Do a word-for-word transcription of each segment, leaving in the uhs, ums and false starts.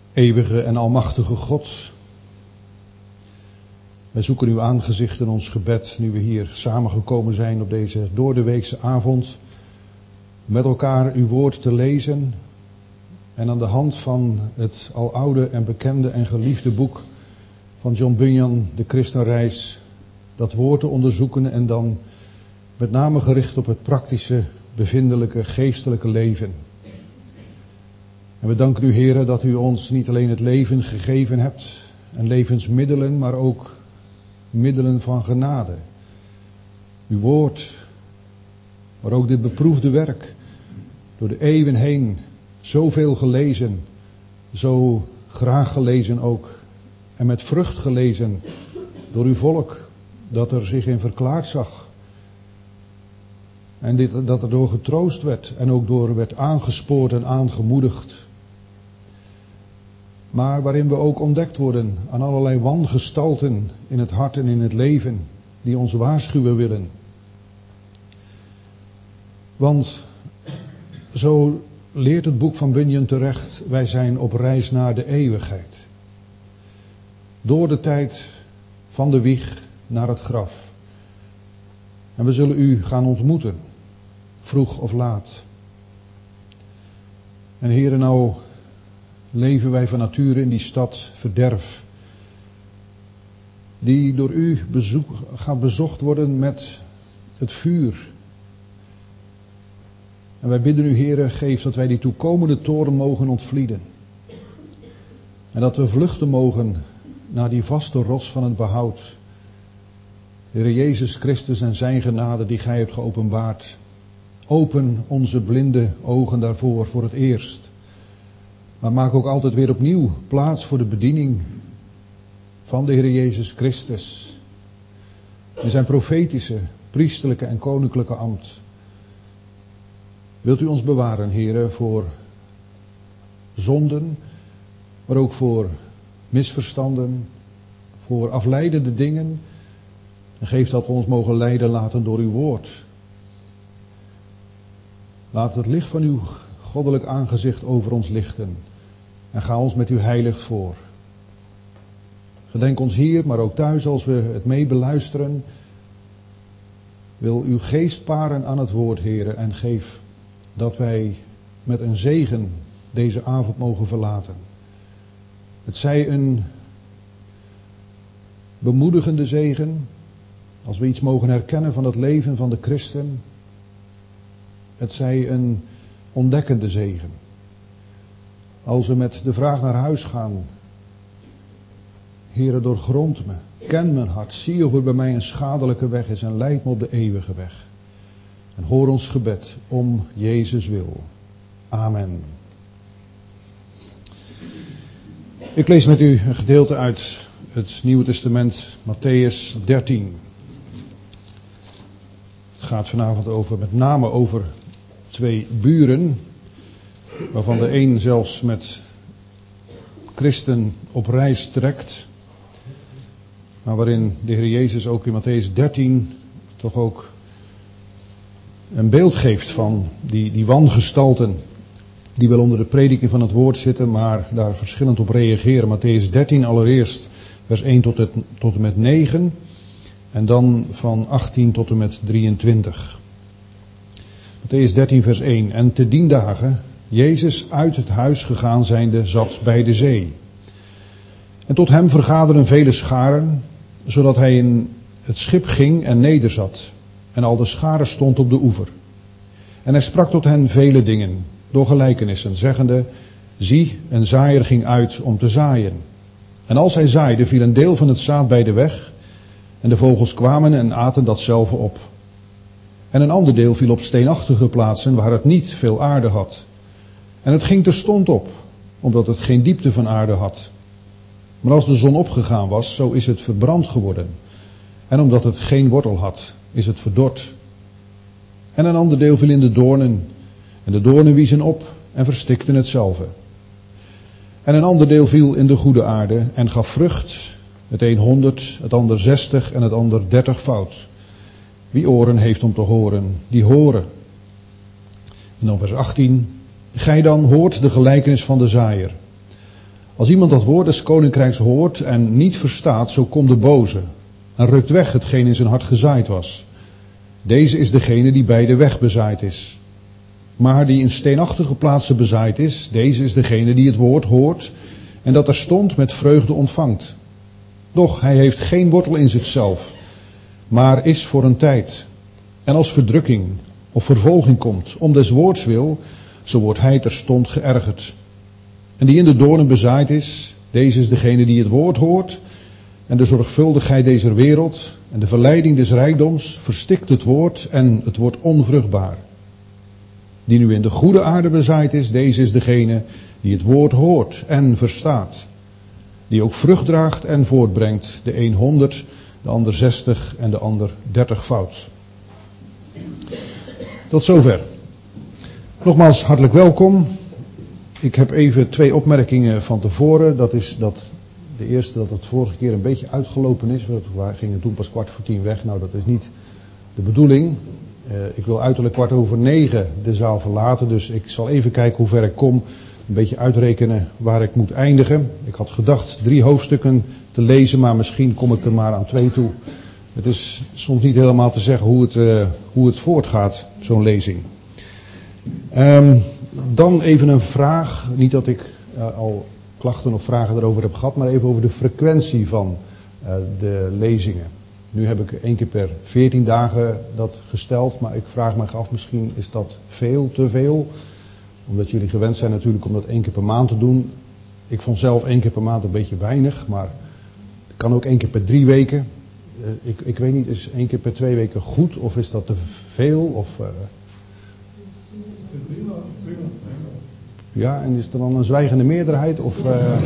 Eeuwige en almachtige God, wij zoeken uw aangezicht in ons gebed, nu we hier samengekomen zijn op deze doordeweekse avond, met elkaar uw woord te lezen en aan de hand van het aloude en bekende en geliefde boek van John Bunyan, de Christenreis, dat woord te onderzoeken en dan met name gericht op het praktische, bevindelijke, geestelijke leven. En we danken u, Heere, dat u ons niet alleen het leven gegeven hebt en levensmiddelen, maar ook middelen van genade. Uw woord, maar ook dit beproefde werk, door de eeuwen heen, zoveel gelezen, zo graag gelezen ook, en met vrucht gelezen door uw volk, dat er zich in verklaard zag. En dit, dat er door getroost werd en ook door werd aangespoord en aangemoedigd. Maar waarin we ook ontdekt worden aan allerlei wangestalten in het hart en in het leven, die ons waarschuwen willen. Want zo leert het boek van Bunyan terecht, wij zijn op reis naar de eeuwigheid. Door de tijd van de wieg naar het graf. En we zullen u gaan ontmoeten, vroeg of laat. En Heere, nou leven wij van nature in die stad verderf, die door u bezoek, gaat bezocht worden met het vuur. En wij bidden u, Heere, geef dat wij die toekomende toren mogen ontvlieden. En dat we vluchten mogen naar die vaste rots van het behoud. Heere Jezus Christus en zijn genade die gij hebt geopenbaard. Open onze blinde ogen daarvoor voor het eerst. Maar maak ook altijd weer opnieuw plaats voor de bediening van de Heer Jezus Christus. In zijn profetische, priesterlijke en koninklijke ambt. Wilt u ons bewaren, Heere, voor zonden, maar ook voor misverstanden, voor afleidende dingen. En geef dat we ons mogen leiden laten door uw woord. Laat het licht van uw goddelijk aangezicht over ons lichten. En ga ons met uw heilig voor. Gedenk ons hier, maar ook thuis als we het mee beluisteren. Wil uw geest paren aan het woord, Heere, en geef dat wij met een zegen deze avond mogen verlaten. Het zij een bemoedigende zegen, als we iets mogen herkennen van het leven van de christen. Het zij een ontdekkende zegen. Als we met de vraag naar huis gaan. Heere, doorgrond me, ken mijn hart, zie of er bij mij een schadelijke weg is en leid me op de eeuwige weg. En hoor ons gebed om Jezus wil. Amen. Ik lees met u een gedeelte uit het Nieuwe Testament, Mattheüs dertien. Het gaat vanavond over, met name over twee buren, waarvan de een zelfs met christen op reis trekt, maar waarin de Heer Jezus ook in Mattheüs dertien toch ook een beeld geeft van die, die wangestalten, die wel onder de prediking van het woord zitten, maar daar verschillend op reageren. Mattheüs dertien allereerst, vers één tot, het, tot en met negen, en dan van achttien tot en met drieëntwintig. Mattheüs dertien vers één. En te dien dagen, Jezus uit het huis gegaan zijnde, zat bij de zee. En tot hem vergaderen vele scharen, zodat hij in het schip ging en nederzat. En al de scharen stond op de oever. En hij sprak tot hen vele dingen, door gelijkenissen, zeggende, zie, een zaaier ging uit om te zaaien. En als hij zaaide, viel een deel van het zaad bij de weg, en de vogels kwamen en aten datzelfde op. En een ander deel viel op steenachtige plaatsen, waar het niet veel aarde had. En het ging terstond op, omdat het geen diepte van aarde had. Maar als de zon opgegaan was, zo is het verbrand geworden. En omdat het geen wortel had, is het verdord. En een ander deel viel in de doornen. En de doornen wiezen op en verstikten hetzelfde. En een ander deel viel in de goede aarde en gaf vrucht. Het een honderd, het ander zestig en het ander dertigvoud. Wie oren heeft om te horen, die horen. En dan vers achttien. Gij dan hoort de gelijkenis van de zaaier. Als iemand dat woord des koninkrijks hoort en niet verstaat, zo komt de boze en rukt weg hetgeen in zijn hart gezaaid was. Deze is degene die bij de weg bezaaid is. Maar die in steenachtige plaatsen bezaaid is, deze is degene die het woord hoort en dat er stond met vreugde ontvangt. Doch hij heeft geen wortel in zichzelf, maar is voor een tijd. En als verdrukking of vervolging komt, om des woords wil, zo wordt hij terstond geërgerd. En die in de doornen bezaaid is, deze is degene die het woord hoort en de zorgvuldigheid deze wereld en de verleiding des rijkdoms verstikt het woord en het wordt onvruchtbaar. Die nu in de goede aarde bezaaid is, deze is degene die het woord hoort en verstaat. Die ook vrucht draagt en voortbrengt, de een honderd, de ander zestig en de ander dertig fout. Tot zover. Nogmaals hartelijk welkom. Ik heb even twee opmerkingen van tevoren. Dat is dat de eerste dat het vorige keer een beetje uitgelopen is. We gingen toen pas kwart voor tien weg. Nou, dat is niet de bedoeling. Uh, ik wil uiterlijk kwart over negen de zaal verlaten. Dus ik zal even kijken hoe ver ik kom. Een beetje uitrekenen waar ik moet eindigen. Ik had gedacht drie hoofdstukken te lezen, maar misschien kom ik er maar aan twee toe. Het is soms niet helemaal te zeggen hoe het, uh, hoe het voortgaat, zo'n lezing. Um, dan even een vraag. Niet dat ik uh, al klachten of vragen erover heb gehad, maar even over de frequentie van uh, de lezingen. Nu heb ik één keer per veertien dagen dat gesteld, maar ik vraag me af, misschien is dat veel, te veel. Omdat jullie gewend zijn natuurlijk om dat één keer per maand te doen. Ik vond zelf één keer per maand een beetje weinig, maar het kan ook één keer per drie weken. Uh, ik, ik weet niet, is één keer per twee weken goed of is dat te veel? Of, uh... Ja, en is er dan een zwijgende meerderheid? Of, uh...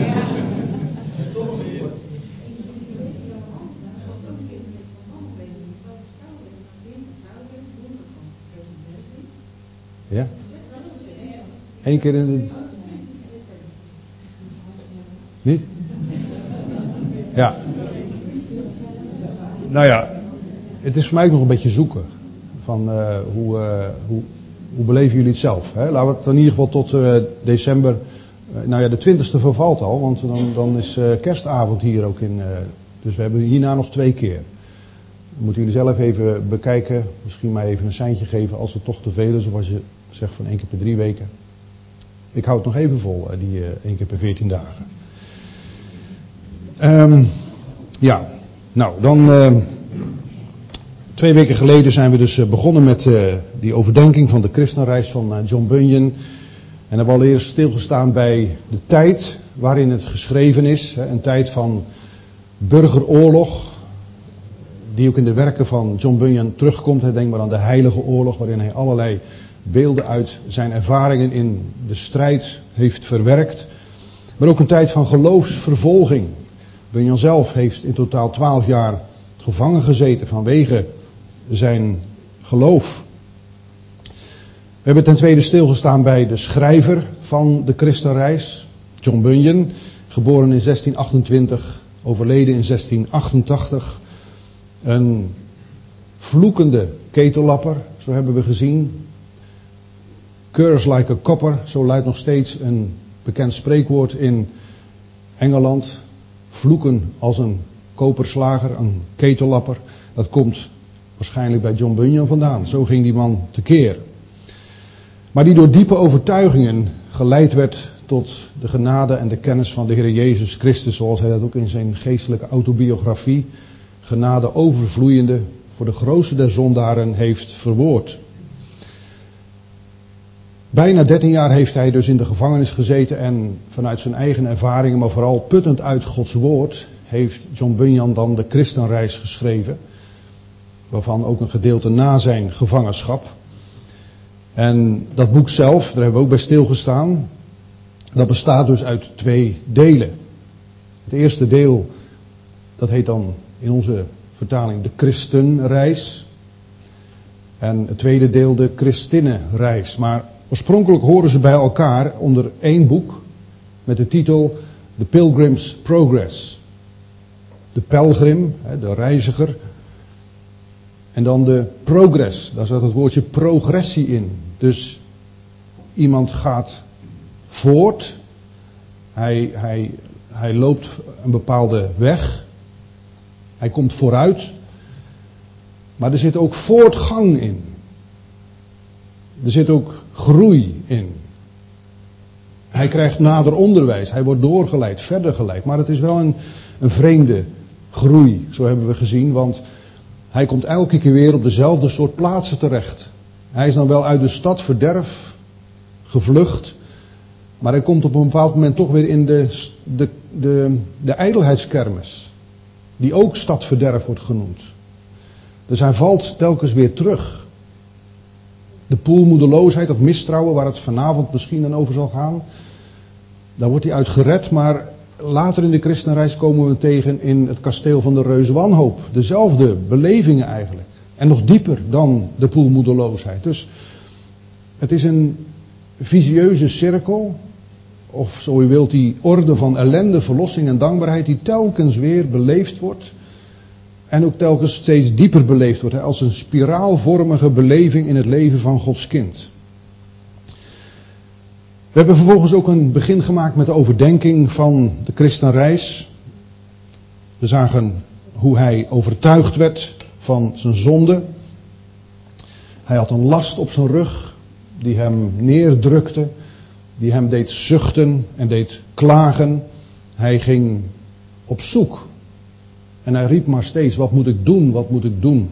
Ja? Eén keer in de... Niet? Ja. Nou ja, het is voor mij ook nog een beetje zoeken. Van uh, hoe, uh, hoe, hoe beleven jullie het zelf? Hè? Laten we het in ieder geval tot uh, december... Uh, nou ja, de twintigste vervalt al, want dan, dan is uh, kerstavond hier ook in... Uh, dus we hebben hierna nog twee keer. Moeten jullie zelf even bekijken. Misschien mij even een seintje geven als het toch te veel is. Of als je zegt van één keer per drie weken. Ik hou het nog even vol, die uh, één keer per veertien dagen. Um, ja, nou dan... Uh, twee weken geleden zijn we dus uh, begonnen met uh, die overdenking van de christenreis van uh, John Bunyan. En hebben we al eerst stilgestaan bij de tijd waarin het geschreven is. Hè, een tijd van burgeroorlog. Die ook in de werken van John Bunyan terugkomt. Hè, denk maar aan de Heilige Oorlog, waarin hij allerlei beelden uit zijn ervaringen in de strijd heeft verwerkt. Maar ook een tijd van geloofsvervolging. Bunyan zelf heeft in totaal twaalf jaar gevangen gezeten vanwege zijn geloof. We hebben ten tweede stilgestaan bij de schrijver van de christenreis, John Bunyan, geboren in zestien achtentwintig, overleden in zestien achtentachtig. Een vloekende ketellapper, zo hebben we gezien. Curse like a copper, zo luidt nog steeds een bekend spreekwoord in Engeland. Vloeken als een koperslager, een ketellapper. Dat komt waarschijnlijk bij John Bunyan vandaan. Zo ging die man tekeer. Maar die door diepe overtuigingen geleid werd tot de genade en de kennis van de Heer Jezus Christus. Zoals hij dat ook in zijn geestelijke autobiografie, genade overvloeiende, voor de grootste der zondaren heeft verwoord. Bijna dertien jaar heeft hij dus in de gevangenis gezeten en vanuit zijn eigen ervaringen, maar vooral puttend uit Gods woord, heeft John Bunyan dan de christenreis geschreven. Waarvan ook een gedeelte na zijn gevangenschap. En dat boek zelf, daar hebben we ook bij stilgestaan, dat bestaat dus uit twee delen. Het eerste deel, dat heet dan in onze vertaling de christenreis. En het tweede deel de christinnenreis. Maar oorspronkelijk horen ze bij elkaar onder één boek met de titel The Pilgrim's Progress. De pelgrim, de reiziger. En dan de progress, daar zat het woordje progressie in. Dus iemand gaat voort, Hij, hij, hij loopt een bepaalde weg. Hij komt vooruit. Maar er zit ook voortgang in. Er zit ook groei in. Hij krijgt nader onderwijs. Hij wordt doorgeleid, verder geleid. Maar het is wel een, een vreemde groei, zo hebben we gezien. Want hij komt elke keer weer op dezelfde soort plaatsen terecht. Hij is dan wel uit de stad verderf gevlucht. Maar hij komt op een bepaald moment toch weer in de, de, de, de ijdelheidskermis. Die ook stadverderf wordt genoemd. Dus hij valt telkens weer terug. De poelmoedeloosheid of mistrouwen, waar het vanavond misschien dan over zal gaan. Daar wordt hij uit gered, maar later in de christenreis komen we hem tegen in het kasteel van de reus wanhoop. Dezelfde belevingen eigenlijk. En nog dieper dan de poelmoedeloosheid. Dus het is een visieuze cirkel. Of zo u wilt, die orde van ellende, verlossing en dankbaarheid die telkens weer beleefd wordt. En ook telkens steeds dieper beleefd wordt. Hè, als een spiraalvormige beleving in het leven van Gods kind. We hebben vervolgens ook een begin gemaakt met de overdenking van de christenreis. We zagen hoe hij overtuigd werd van zijn zonde. Hij had een last op zijn rug die hem neerdrukte. Die hem deed zuchten en deed klagen. Hij ging op zoek. En hij riep maar steeds, wat moet ik doen, wat moet ik doen?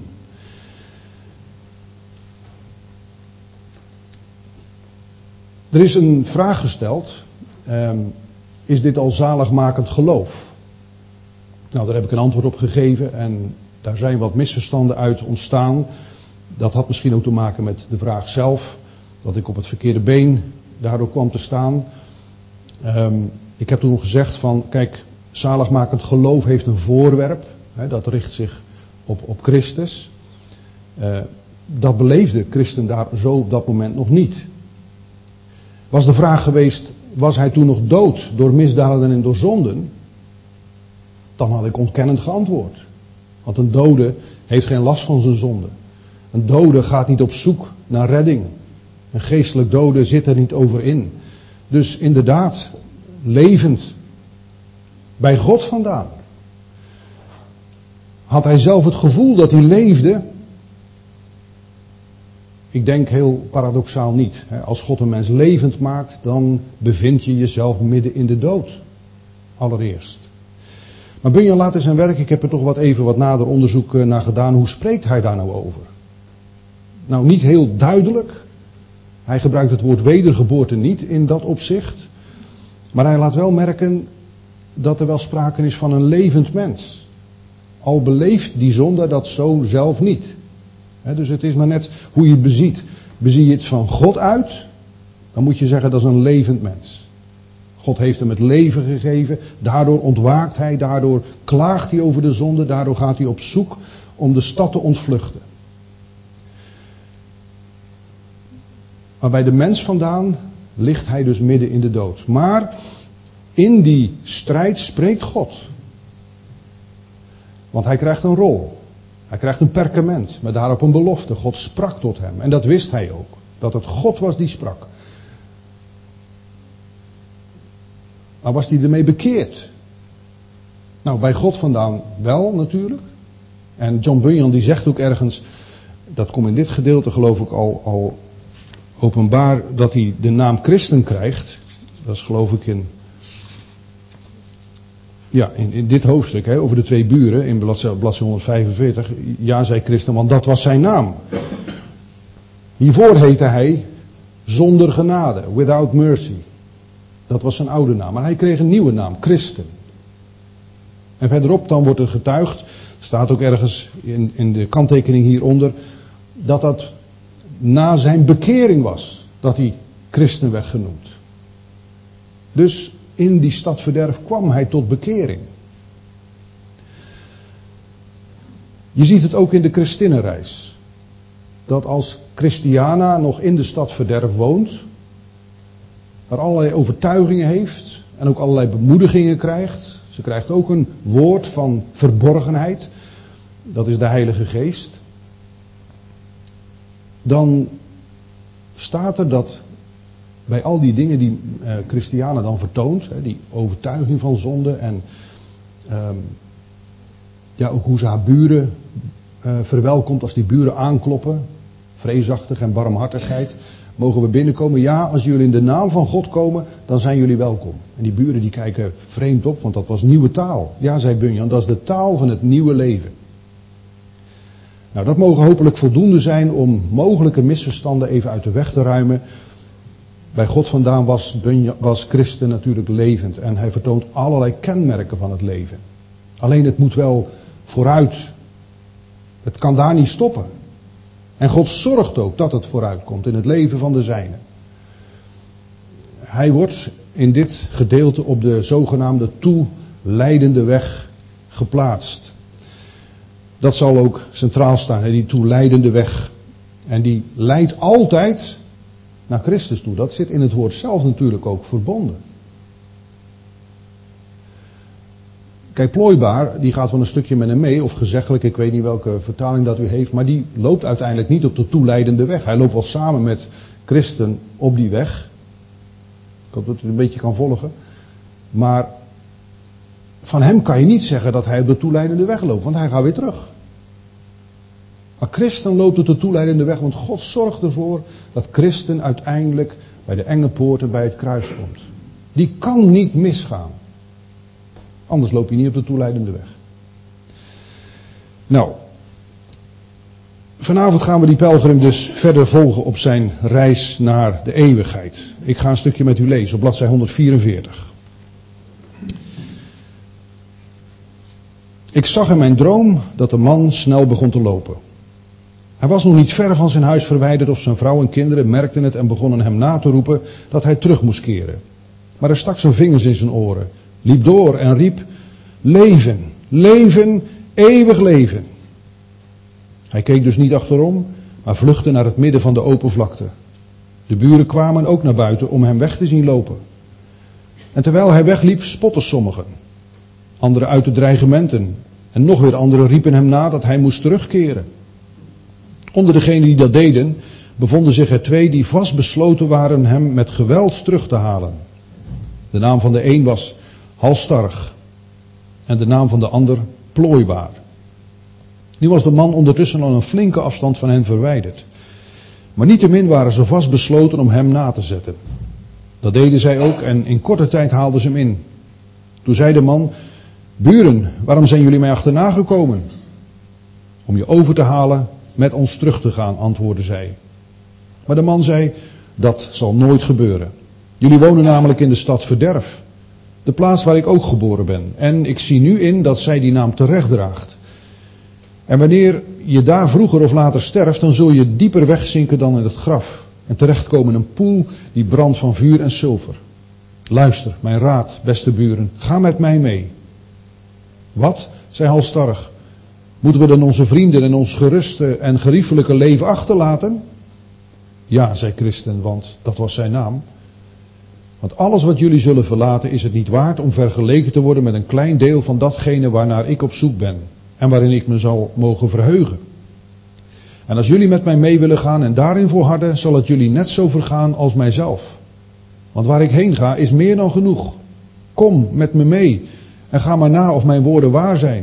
Er is een vraag gesteld. Um, is dit al zaligmakend geloof? Nou, daar heb ik een antwoord op gegeven. En daar zijn wat misverstanden uit ontstaan. Dat had misschien ook te maken met de vraag zelf. Dat ik op het verkeerde been daardoor kwam te staan. Um, ik heb toen gezegd van, kijk, zaligmakend geloof heeft een voorwerp. Hè, dat richt zich op, op Christus. Uh, dat beleefde christen daar zo op dat moment nog niet. Was de vraag geweest, was hij toen nog dood door misdaden en door zonden? Dan had ik ontkennend geantwoord. Want een dode heeft geen last van zijn zonde. Een dode gaat niet op zoek naar redding. Een geestelijk dode zit er niet over in. Dus inderdaad, levend. Bij God vandaan. Had hij zelf het gevoel dat hij leefde? Ik denk heel paradoxaal niet. Als God een mens levend maakt, dan bevind je jezelf midden in de dood. Allereerst. Maar Bunyan laat in zijn werk, ik heb er toch wat even wat nader onderzoek naar gedaan. Hoe spreekt hij daar nou over? Nou, niet heel duidelijk. Hij gebruikt het woord wedergeboorte niet in dat opzicht. Maar hij laat wel merken dat er wel sprake is van een levend mens. Al beleeft die zonde dat zo zelf niet. He, dus het is maar net hoe je het beziet. Bezie je het van God uit, dan moet je zeggen dat is een levend mens. God heeft hem het leven gegeven, daardoor ontwaakt hij, daardoor klaagt hij over de zonde, daardoor gaat hij op zoek om de stad te ontvluchten. Maar bij de mens vandaan ligt hij dus midden in de dood. Maar in die strijd spreekt God. Want hij krijgt een rol. Hij krijgt een perkament met daarop een belofte. God sprak tot hem. En dat wist hij ook. Dat het God was die sprak. Maar was hij ermee bekeerd? Nou, bij God vandaan wel natuurlijk. En John Bunyan die zegt ook ergens, dat komt in dit gedeelte geloof ik al, al openbaar, dat hij de naam christen krijgt. Dat is geloof ik in... Ja, in, in dit hoofdstuk, hè, over de twee buren, in bladzijde honderdvijfenveertig. Ja, zei christen, want dat was zijn naam. Hiervoor heette hij zonder genade, without mercy. Dat was zijn oude naam. Maar hij kreeg een nieuwe naam, christen. En verderop dan wordt er getuigd, staat ook ergens in, in de kanttekening hieronder, dat dat na zijn bekering was, dat hij christen werd genoemd. Dus in die stadverderf kwam hij tot bekering. Je ziet het ook in de christinnenreis. Dat als Christiana nog in de stadverderf woont, er allerlei overtuigingen heeft en ook allerlei bemoedigingen krijgt. Ze krijgt ook een woord van verborgenheid. Dat is de Heilige Geest. Dan staat er dat bij al die dingen die uh, Christiana dan vertoont, hè, die overtuiging van zonde en um, ja, ook hoe ze haar buren uh, verwelkomt als die buren aankloppen, vreesachtig en barmhartigheid, mogen we binnenkomen. Ja, als jullie in de naam van God komen, dan zijn jullie welkom. En die buren die kijken vreemd op, want dat was nieuwe taal. Ja, zei Bunyan, dat is de taal van het nieuwe leven. Nou, dat mogen hopelijk voldoende zijn om mogelijke misverstanden even uit de weg te ruimen. Bij God vandaan was, Bunyan, was Christen natuurlijk levend en hij vertoont allerlei kenmerken van het leven. Alleen het moet wel vooruit. Het kan daar niet stoppen. En God zorgt ook dat het vooruit komt in het leven van de zijnen. Hij wordt in dit gedeelte op de zogenaamde toeleidende weg geplaatst. Dat zal ook centraal staan, die toeleidende weg. En die leidt altijd naar Christus toe. Dat zit in het woord zelf natuurlijk ook verbonden. Kijk, plooibaar, die gaat wel een stukje met hem mee, of gezeggelijk, ik weet niet welke vertaling dat u heeft, maar die loopt uiteindelijk niet op de toeleidende weg. Hij loopt wel samen met Christen op die weg. Ik hoop dat u het een beetje kan volgen. Maar van hem kan je niet zeggen dat hij op de toeleidende weg loopt, want hij gaat weer terug. Maar Christen loopt op de toeleidende weg, want God zorgt ervoor dat Christen uiteindelijk bij de enge poorten bij het kruis komt. Die kan niet misgaan. Anders loop je niet op de toeleidende weg. Nou, vanavond gaan we die pelgrim dus verder volgen op zijn reis naar de eeuwigheid. Ik ga een stukje met u lezen op bladzij honderdvierenveertig. Ik zag in mijn droom dat de man snel begon te lopen. Hij was nog niet ver van zijn huis verwijderd of zijn vrouw en kinderen merkten het en begonnen hem na te roepen dat hij terug moest keren. Maar hij stak zijn vingers in zijn oren, liep door en riep: leven, leven, eeuwig leven. Hij keek dus niet achterom, maar vluchtte naar het midden van de open vlakte. De buren kwamen ook naar buiten om hem weg te zien lopen. En terwijl hij wegliep, spotten sommigen. Anderen uit de dreigementen. En nog weer anderen riepen hem na dat hij moest terugkeren. Onder degenen die dat deden, bevonden zich er twee die vastbesloten waren hem met geweld terug te halen. De naam van de een was halsstarrig en de naam van de ander plooibaar. Nu was de man ondertussen al een flinke afstand van hen verwijderd. Maar niettemin waren ze vastbesloten om hem na te zetten. Dat deden zij ook en in korte tijd haalden ze hem in. Toen zei de man: buren, waarom zijn jullie mij achterna gekomen? Om je over te halen met ons terug te gaan, antwoordden zij. Maar de man zei: dat zal nooit gebeuren. Jullie wonen namelijk in de stad Verderf, de plaats waar ik ook geboren ben. En ik zie nu in dat zij die naam terecht draagt. En wanneer je daar vroeger of later sterft, dan zul je dieper wegzinken dan in het graf. En terechtkomen in een poel die brandt van vuur en zilver. Luister, mijn raad, beste buren, ga met mij mee. Wat, zei halsstarrig, moeten we dan onze vrienden en ons geruste en geriefelijke leven achterlaten? Ja, zei Christen, want dat was zijn naam. Want alles wat jullie zullen verlaten is het niet waard om vergeleken te worden met een klein deel van datgene waarnaar ik op zoek ben. En waarin ik me zal mogen verheugen. En als jullie met mij mee willen gaan en daarin volharden, zal het jullie net zo vergaan als mijzelf. Want waar ik heen ga is meer dan genoeg. Kom met me mee en ga maar na of mijn woorden waar zijn.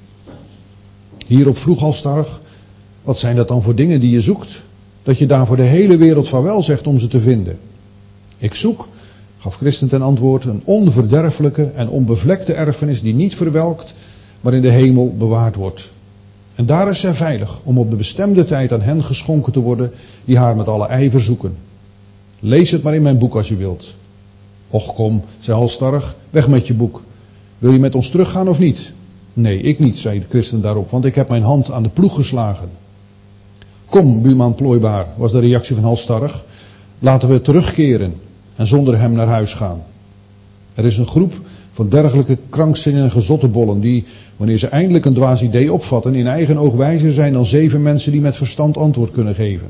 Hierop vroeg halsstarrig: wat zijn dat dan voor dingen die je zoekt? Dat je daar voor de hele wereld vaarwel zegt om ze te vinden. Ik zoek, gaf Christen ten antwoord, een onverderfelijke en onbevlekte erfenis die niet verwelkt, maar in de hemel bewaard wordt. En daar is zij veilig om op de bestemde tijd aan hen geschonken te worden die haar met alle ijver zoeken. Lees het maar in mijn boek als je wilt. Och kom, zei halsstarrig, weg met je boek. Wil je met ons teruggaan of niet? Nee, ik niet, zei de christen daarop, want ik heb mijn hand aan de ploeg geslagen. Kom, buurman plooibaar, was de reactie van halsstarrig. Laten we terugkeren en zonder hem naar huis gaan. Er is een groep van dergelijke krankzinnige zottebollen die, wanneer ze eindelijk een dwaas idee opvatten, in eigen oog wijzer zijn dan zeven mensen die met verstand antwoord kunnen geven.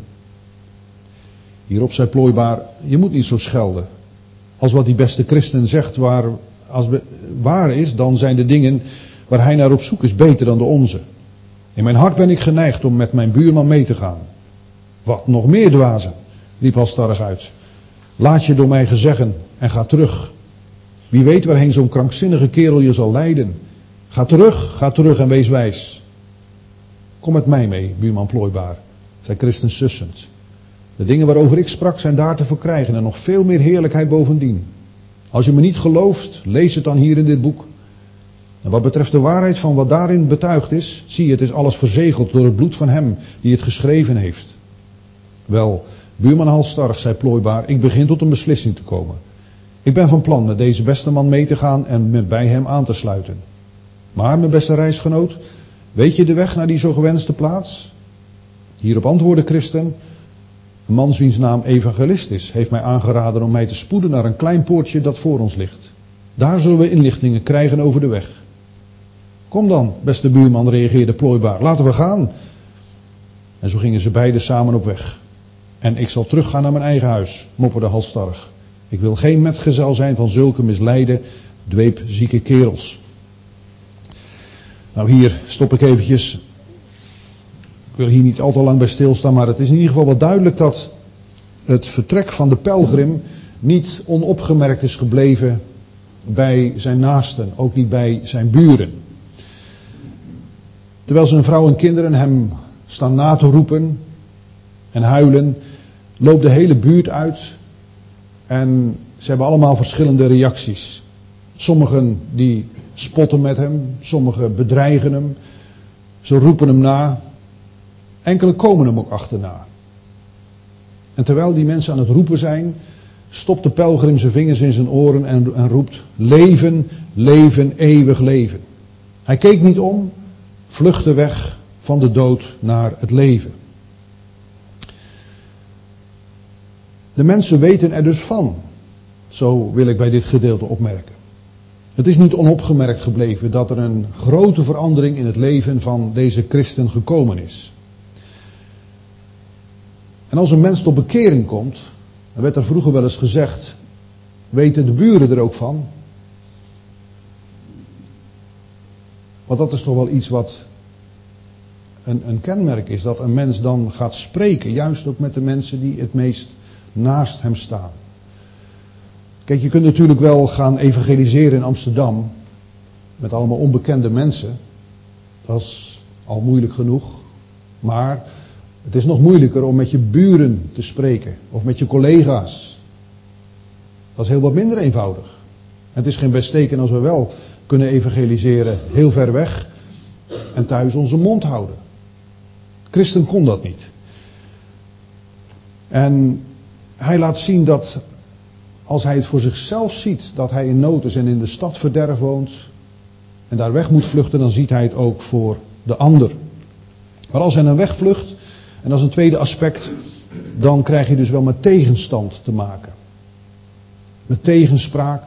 Hierop zei plooibaar: je moet niet zo schelden. Als wat die beste christen zegt waar, als be, waar is, dan zijn de dingen waar hij naar op zoek is beter dan de onze. In mijn hart ben ik geneigd om met mijn buurman mee te gaan. Wat nog meer dwazen, riep halsstarrig uit. Laat je door mij gezeggen en ga terug. Wie weet waarheen zo'n krankzinnige kerel je zal leiden. Ga terug, ga terug en wees wijs. Kom met mij mee, buurman Plooibaar, zei Christen sussend. De dingen waarover ik sprak zijn daar te verkrijgen en nog veel meer heerlijkheid bovendien. Als je me niet gelooft, lees het dan hier in dit boek. En wat betreft de waarheid van wat daarin betuigd is, zie je, het is alles verzegeld door het bloed van hem die het geschreven heeft. Wel, buurman Halsstarrig, zei Plooibaar, ik begin tot een beslissing te komen. Ik ben van plan met deze beste man mee te gaan en me bij hem aan te sluiten. Maar, mijn beste reisgenoot, weet je de weg naar die zo gewenste plaats? Hierop antwoordde Christen, een man wiens naam evangelist is, heeft mij aangeraden om mij te spoeden naar een klein poortje dat voor ons ligt. Daar zullen we inlichtingen krijgen over de weg. Kom dan, beste buurman, reageerde Plooibaar, laten we gaan. En zo gingen ze beiden samen op weg. En ik zal teruggaan naar mijn eigen huis, mopperde Halsstarrig. Ik wil geen metgezel zijn van zulke misleide, dweepzieke kerels. Nou, hier stop ik eventjes. Ik wil hier niet al te lang bij stilstaan, maar het is in ieder geval wel duidelijk dat het vertrek van de pelgrim niet onopgemerkt is gebleven bij zijn naasten, ook niet bij zijn buren. Terwijl zijn vrouw en kinderen hem staan na te roepen en huilen, loopt de hele buurt uit en ze hebben allemaal verschillende reacties. Sommigen die spotten met hem, sommigen bedreigen hem, ze roepen hem na, enkele komen hem ook achterna. En terwijl die mensen aan het roepen zijn, stopt de pelgrim zijn vingers in zijn oren en, en roept, leven, leven, eeuwig leven. Hij keek niet om, vluchtte weg van de dood naar het leven. De mensen weten er dus van, zo wil ik bij dit gedeelte opmerken. Het is niet onopgemerkt gebleven dat er een grote verandering in het leven van deze christen gekomen is. En als een mens tot bekering komt, dan werd er vroeger wel eens gezegd, weten de buren er ook van? Want dat is toch wel iets wat een, een kenmerk is, dat een mens dan gaat spreken, juist ook met de mensen die het meest naast hem staan. Kijk, je kunt natuurlijk wel gaan evangeliseren in Amsterdam, met allemaal onbekende mensen. Dat is al moeilijk genoeg, maar het is nog moeilijker om met je buren te spreken, of met je collega's. Dat is heel wat minder eenvoudig. Het is geen best teken als we wel kunnen evangeliseren heel ver weg en thuis onze mond houden. Christen kon dat niet. En hij laat zien dat als hij het voor zichzelf ziet, dat hij in nood is en in de stad verderf woont en daar weg moet vluchten, dan ziet hij het ook voor de ander. Maar als hij dan wegvlucht, en als een tweede aspect, dan krijg je dus wel met tegenstand te maken. Met tegenspraak,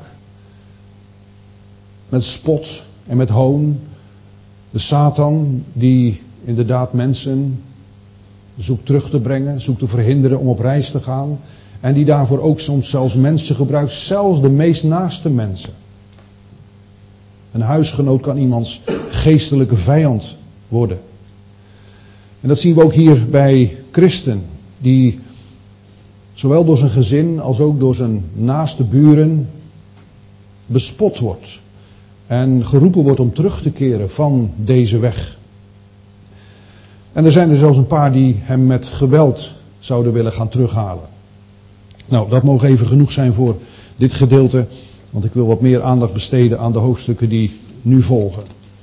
met spot en met hoon. De Satan die inderdaad mensen zoekt terug te brengen, zoekt te verhinderen om op reis te gaan. En die daarvoor ook soms zelfs mensen gebruikt, zelfs de meest naaste mensen. Een huisgenoot kan iemands geestelijke vijand worden. En dat zien we ook hier bij Christen, die zowel door zijn gezin als ook door zijn naaste buren bespot wordt. En geroepen wordt om terug te keren van deze weg. En er zijn er zelfs een paar die hem met geweld zouden willen gaan terughalen. Nou, dat mogen even genoeg zijn voor dit gedeelte, want ik wil wat meer aandacht besteden aan de hoofdstukken die nu volgen.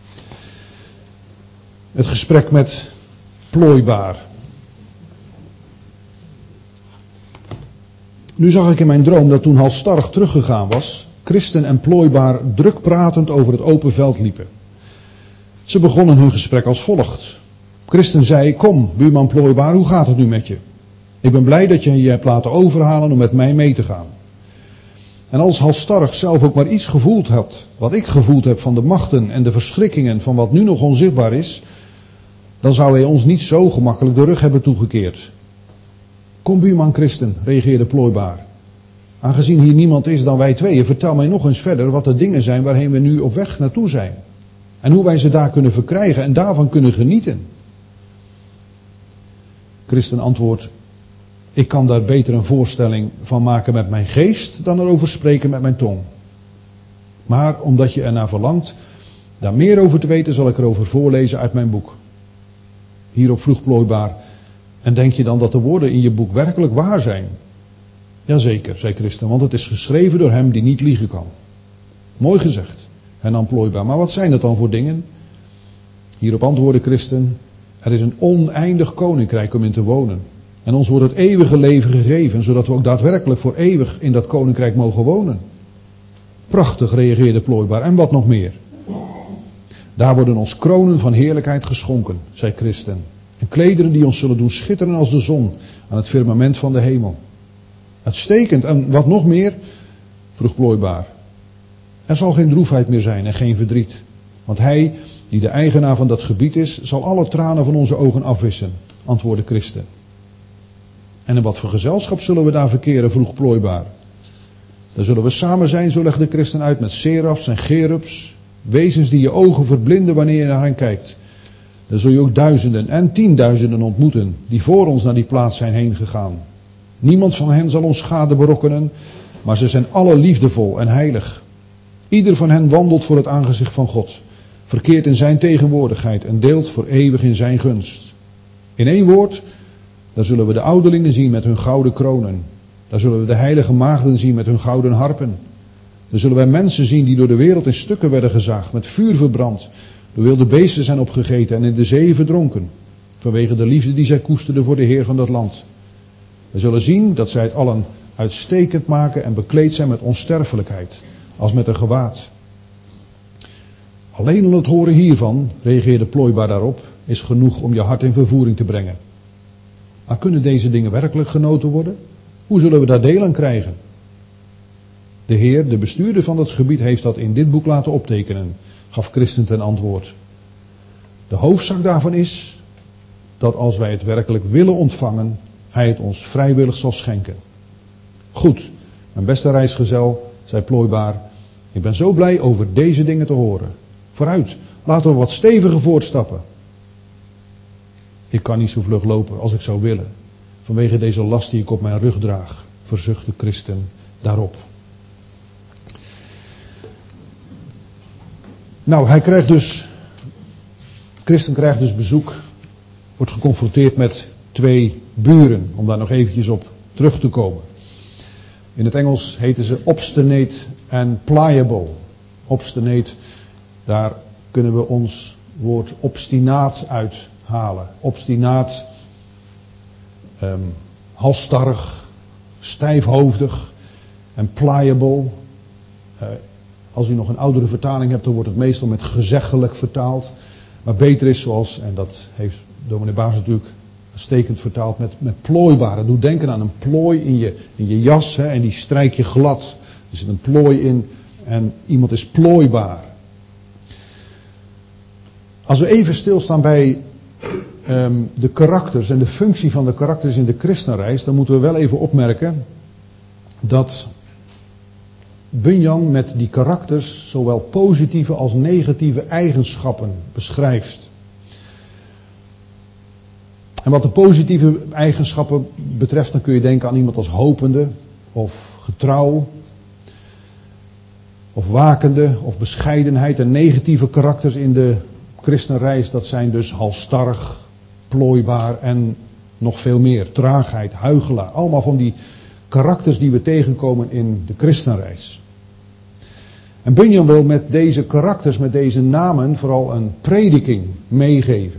Het gesprek met Plooibaar. Nu zag ik in mijn droom dat toen Halsstarrig teruggegaan was, Christen en Plooibaar druk pratend over het open veld liepen. Ze begonnen hun gesprek als volgt. Christen zei, kom buurman Plooibaar, hoe gaat het nu met je? Ik ben blij dat je je hebt laten overhalen om met mij mee te gaan. En als Halsstarrig zelf ook maar iets gevoeld had, wat ik gevoeld heb van de machten en de verschrikkingen van wat nu nog onzichtbaar is, dan zou hij ons niet zo gemakkelijk de rug hebben toegekeerd. Kom buurman Christen, reageerde Plooibaar. Aangezien hier niemand is dan wij tweeën, vertel mij nog eens verder wat de dingen zijn waarheen we nu op weg naartoe zijn. En hoe wij ze daar kunnen verkrijgen en daarvan kunnen genieten. Christen antwoordt, ik kan daar beter een voorstelling van maken met mijn geest dan erover spreken met mijn tong. Maar omdat je ernaar verlangt daar meer over te weten, zal ik erover voorlezen uit mijn boek. Hierop vroeg Plooibaar: en denk je dan dat de woorden in je boek werkelijk waar zijn? Jazeker, zei Christen, want het is geschreven door hem die niet liegen kan. Mooi gezegd, hernam Plooibaar, maar wat zijn dat dan voor dingen? Hierop antwoordde Christen: er is een oneindig koninkrijk om in te wonen. En ons wordt het eeuwige leven gegeven, zodat we ook daadwerkelijk voor eeuwig in dat koninkrijk mogen wonen. Prachtig, reageerde Plooibaar, en wat nog meer? Daar worden ons kronen van heerlijkheid geschonken, zei Christen. En klederen die ons zullen doen schitteren als de zon aan het firmament van de hemel. Uitstekend, en wat nog meer? Vroeg Plooibaar. Er zal geen droefheid meer zijn en geen verdriet. Want hij, die de eigenaar van dat gebied is, zal alle tranen van onze ogen afwissen, antwoordde Christen. En in wat voor gezelschap zullen we daar verkeren, vroeg Plooibaar. Daar zullen we samen zijn, zo legde Christen uit, met serafs en cherubs, wezens die je ogen verblinden wanneer je naar hen kijkt. Dan zul je ook duizenden en tienduizenden ontmoeten, die voor ons naar die plaats zijn heen gegaan. Niemand van hen zal ons schade berokkenen, maar ze zijn alle liefdevol en heilig. Ieder van hen wandelt voor het aangezicht van God, verkeert in zijn tegenwoordigheid en deelt voor eeuwig in zijn gunst. In één woord, daar zullen we de ouderlingen zien met hun gouden kronen. Daar zullen we de heilige maagden zien met hun gouden harpen. Daar zullen wij mensen zien die door de wereld in stukken werden gezaagd, met vuur verbrand, door wilde beesten zijn opgegeten en in de zee verdronken, vanwege de liefde die zij koesterden voor de Heer van dat land. We zullen zien dat zij het allen uitstekend maken en bekleed zijn met onsterfelijkheid, als met een gewaad. Alleen al het horen hiervan, reageerde Plooibaar daarop, is genoeg om je hart in vervoering te brengen. Maar kunnen deze dingen werkelijk genoten worden? Hoe zullen we daar deel aan krijgen? De Heer, de bestuurder van het gebied, heeft dat in dit boek laten optekenen, gaf Christen ten antwoord. De hoofdzaak daarvan is dat als wij het werkelijk willen ontvangen, hij het ons vrijwillig zal schenken. Goed, mijn beste reisgezel, zei Plooibaar, ik ben zo blij over deze dingen te horen. Vooruit, laten we wat steviger voortstappen. Ik kan niet zo vlug lopen als ik zou willen, vanwege deze last die ik op mijn rug draag, verzuchtte Christen daarop. Nou, hij krijgt dus, Christen krijgt dus bezoek, wordt geconfronteerd met twee buren, om daar nog eventjes op terug te komen. In het Engels heten ze obstinate en pliable. Obstinate, daar kunnen we ons woord obstinaat uithalen. Obstinaat, um, halsstarrig, stijfhoofdig en pliable. Uh, als u nog een oudere vertaling hebt, dan wordt het meestal met gezeggelijk vertaald. Maar beter is zoals, en dat heeft dominee Baas natuurlijk uitstekend vertaald, met, met plooibaar. Dat doet denken aan een plooi in je, in je jas, hè, en die strijk je glad. Er zit een plooi in en iemand is plooibaar. Als we even stilstaan bij um, de karakters en de functie van de karakters in de christenreis, dan moeten we wel even opmerken dat Bunyan met die karakters zowel positieve als negatieve eigenschappen beschrijft. En wat de positieve eigenschappen betreft, dan kun je denken aan iemand als hopende, of getrouw, of wakende, of bescheidenheid. En negatieve karakters in de christenreis, dat zijn dus halsstarrig, plooibaar en nog veel meer. Traagheid, huichelaar. Allemaal van die karakters die we tegenkomen in de christenreis. En Bunyan wil met deze karakters, met deze namen, vooral een prediking meegeven.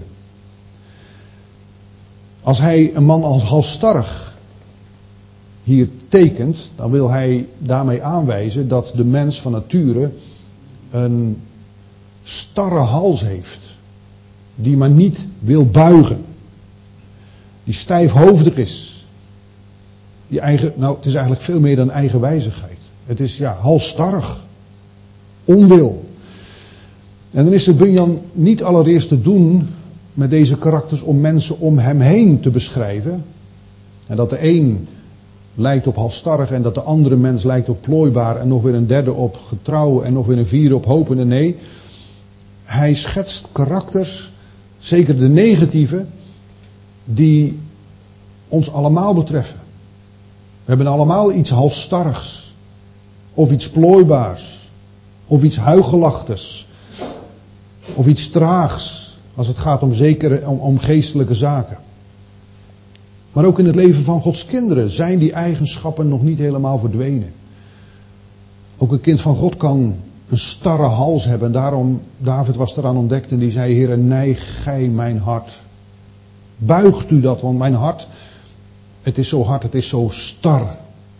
Als hij een man als halsstarrig hier tekent, dan wil hij daarmee aanwijzen dat de mens van nature een starre hals heeft. Die maar niet wil buigen. Die stijfhoofdig is. Die eigen, nou, het is eigenlijk veel meer dan eigenwijzigheid. Het is ja, halsstarrig. Onwil. En dan is het Bunyan niet allereerst te doen met deze karakters om mensen om hem heen te beschrijven. En dat de een lijkt op halsstarrig en dat de andere mens lijkt op plooibaar en nog weer een derde op getrouw en nog weer een vierde op hopende. Nee, hij schetst karakters, zeker de negatieve, die ons allemaal betreffen. We hebben allemaal iets halsstarrigs. Of iets plooibaars. Of iets huichelachtigs. Of iets traags. Als het gaat om, zekere, om, om geestelijke zaken. Maar ook in het leven van Gods kinderen zijn die eigenschappen nog niet helemaal verdwenen. Ook een kind van God kan een starre hals hebben. En daarom, David was eraan ontdekt en die zei: Heere, neig gij mijn hart. Buigt u dat, want mijn hart, het is zo hard, het is zo star.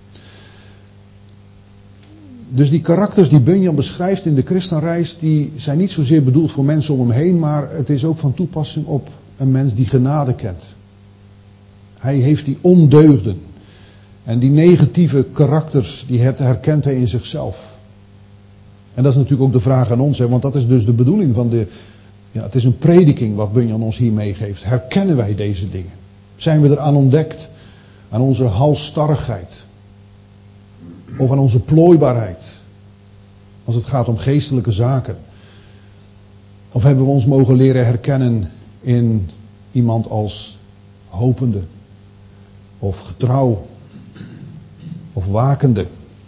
Dus die karakters die Bunyan beschrijft in de christenreis, die zijn niet zozeer bedoeld voor mensen om hem heen, maar het is ook van toepassing op een mens die genade kent. Hij heeft die ondeugden. En die negatieve karakters, die herkent hij in zichzelf. En dat is natuurlijk ook de vraag aan ons, hè, want dat is dus de bedoeling van de... Ja, het is een prediking wat Bunyan ons hier meegeeft. Herkennen wij deze dingen? Zijn we eraan ontdekt? Aan onze halsstarrigheid? Of aan onze plooibaarheid? Als het gaat om geestelijke zaken. Of hebben we ons mogen leren herkennen in iemand als hopende? Of getrouw? Of wakende?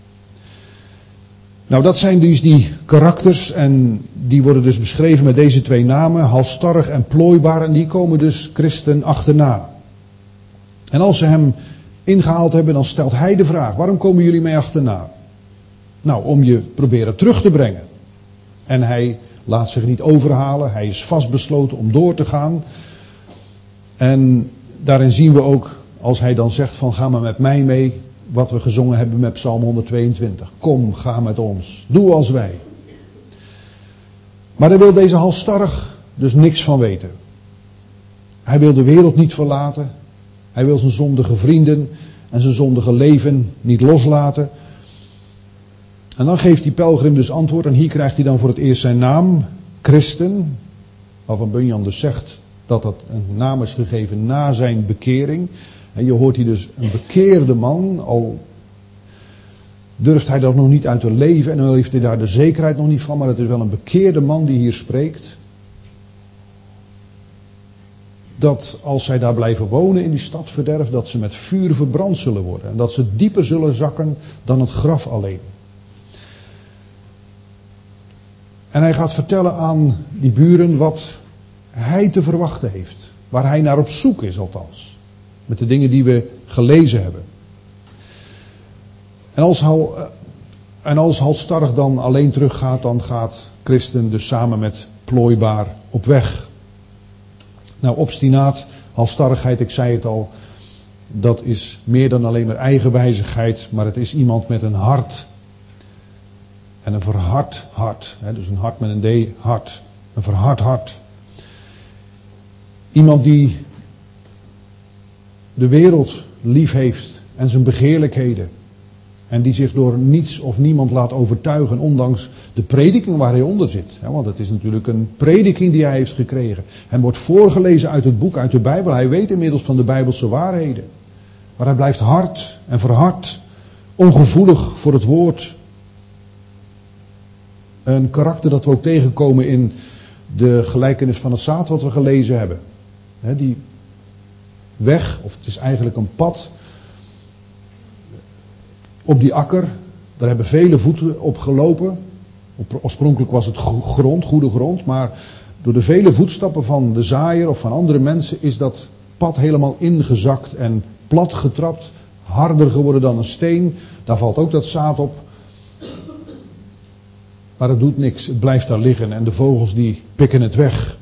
Nou, dat zijn dus die karakters en die worden dus beschreven met deze twee namen, halsstarrig en plooibaar, en die komen dus Christen achterna. En als ze hem ingehaald hebben, dan stelt hij de vraag: waarom komen jullie mij achterna? Nou, om je proberen terug te brengen. En hij laat zich niet overhalen, hij is vastbesloten om door te gaan. En daarin zien we ook, als hij dan zegt van ga maar met mij mee, wat we gezongen hebben met Psalm honderdtweeëntwintig. Kom, ga met ons. Doe als wij. Maar daar wil deze halsstarrig dus niks van weten. Hij wil de wereld niet verlaten. Hij wil zijn zondige vrienden en zijn zondige leven niet loslaten. En dan geeft die pelgrim dus antwoord. En hier krijgt hij dan voor het eerst zijn naam. Christen. Waarvan Bunyan dus zegt dat dat een naam is gegeven na zijn bekering. En je hoort hier dus een bekeerde man, al durft hij dat nog niet uit te leven en dan heeft hij daar de zekerheid nog niet van, maar het is wel een bekeerde man die hier spreekt. Dat als zij daar blijven wonen in die stadverderf, dat ze met vuur verbrand zullen worden. En dat ze dieper zullen zakken dan het graf alleen. En hij gaat vertellen aan die buren wat hij te verwachten heeft. Waar hij naar op zoek is althans. Met de dingen die we gelezen hebben. En als, hal, en als halsstarrig dan alleen teruggaat, dan gaat Christen dus samen met plooibaar op weg. Nou, obstinaat, halsstarrigheid, ik zei het al, dat is meer dan alleen maar eigenwijzigheid, maar het is iemand met een hart. En een verhard hart, hè, dus een hart met een D, hart. Een verhard hart. Iemand die de wereld lief heeft en zijn begeerlijkheden. En die zich door niets of niemand laat overtuigen, ondanks de prediking waar hij onder zit. Want het is natuurlijk een prediking die hij heeft gekregen. Hem wordt voorgelezen uit het boek, uit de Bijbel. Hij weet inmiddels van de Bijbelse waarheden. Maar hij blijft hard en verhard, ongevoelig voor het woord. Een karakter dat we ook tegenkomen in de gelijkenis van het zaad wat we gelezen hebben. Die weg, of het is eigenlijk een pad op die akker, daar hebben vele voeten op gelopen. Oorspronkelijk was het grond, goede grond, maar door de vele voetstappen van de zaaier of van andere mensen is dat pad helemaal ingezakt en plat getrapt, harder geworden dan een steen. Daar valt ook dat zaad op. Maar het doet niks, het blijft daar liggen en de vogels die pikken het weg.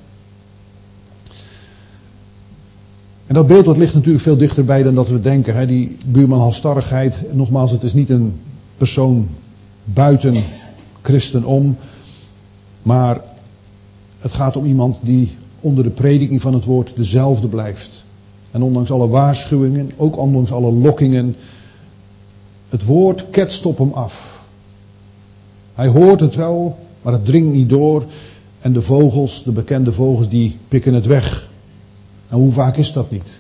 En dat beeld dat ligt natuurlijk veel dichterbij dan dat we denken. Hè? Die buurman halsstarrigheid, nogmaals, het is niet een persoon buiten christen om. Maar het gaat om iemand die onder de prediking van het woord dezelfde blijft. En ondanks alle waarschuwingen, ook ondanks alle lokkingen, het woord ketst op hem af. Hij hoort het wel, maar het dringt niet door. En de vogels, de bekende vogels, die pikken het weg. En hoe vaak is dat niet?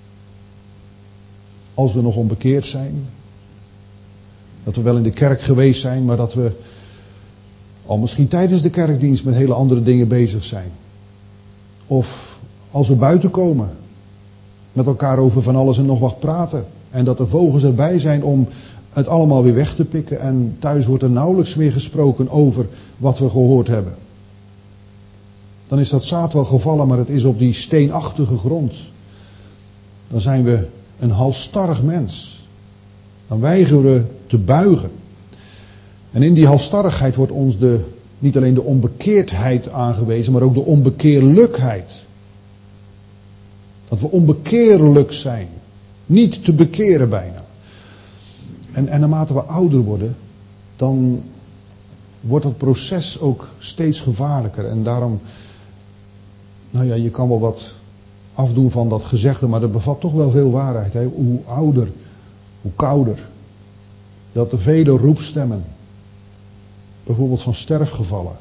Als we nog onbekeerd zijn. Dat we wel in de kerk geweest zijn, maar dat we al misschien tijdens de kerkdienst met hele andere dingen bezig zijn. Of als we buiten komen. met elkaar over van alles en nog wat praten. En dat er vogels erbij zijn om het allemaal weer weg te pikken. En thuis wordt er nauwelijks meer gesproken over wat we gehoord hebben. Dan is dat zaad wel gevallen, maar het is op die steenachtige grond. Dan zijn we een halsstarrig mens. Dan weigeren we te buigen. En in die halsstarrigheid wordt ons de, niet alleen de onbekeerdheid aangewezen, maar ook de onbekeerlijkheid. Dat we onbekeerlijk zijn. Niet te bekeren bijna. En, en naarmate we ouder worden, dan wordt het proces ook steeds gevaarlijker. En daarom, nou ja, je kan wel wat afdoen van dat gezegde, maar dat bevat toch wel veel waarheid. Hè? Hoe ouder, hoe kouder. Dat de vele roepstemmen, bijvoorbeeld van sterfgevallen,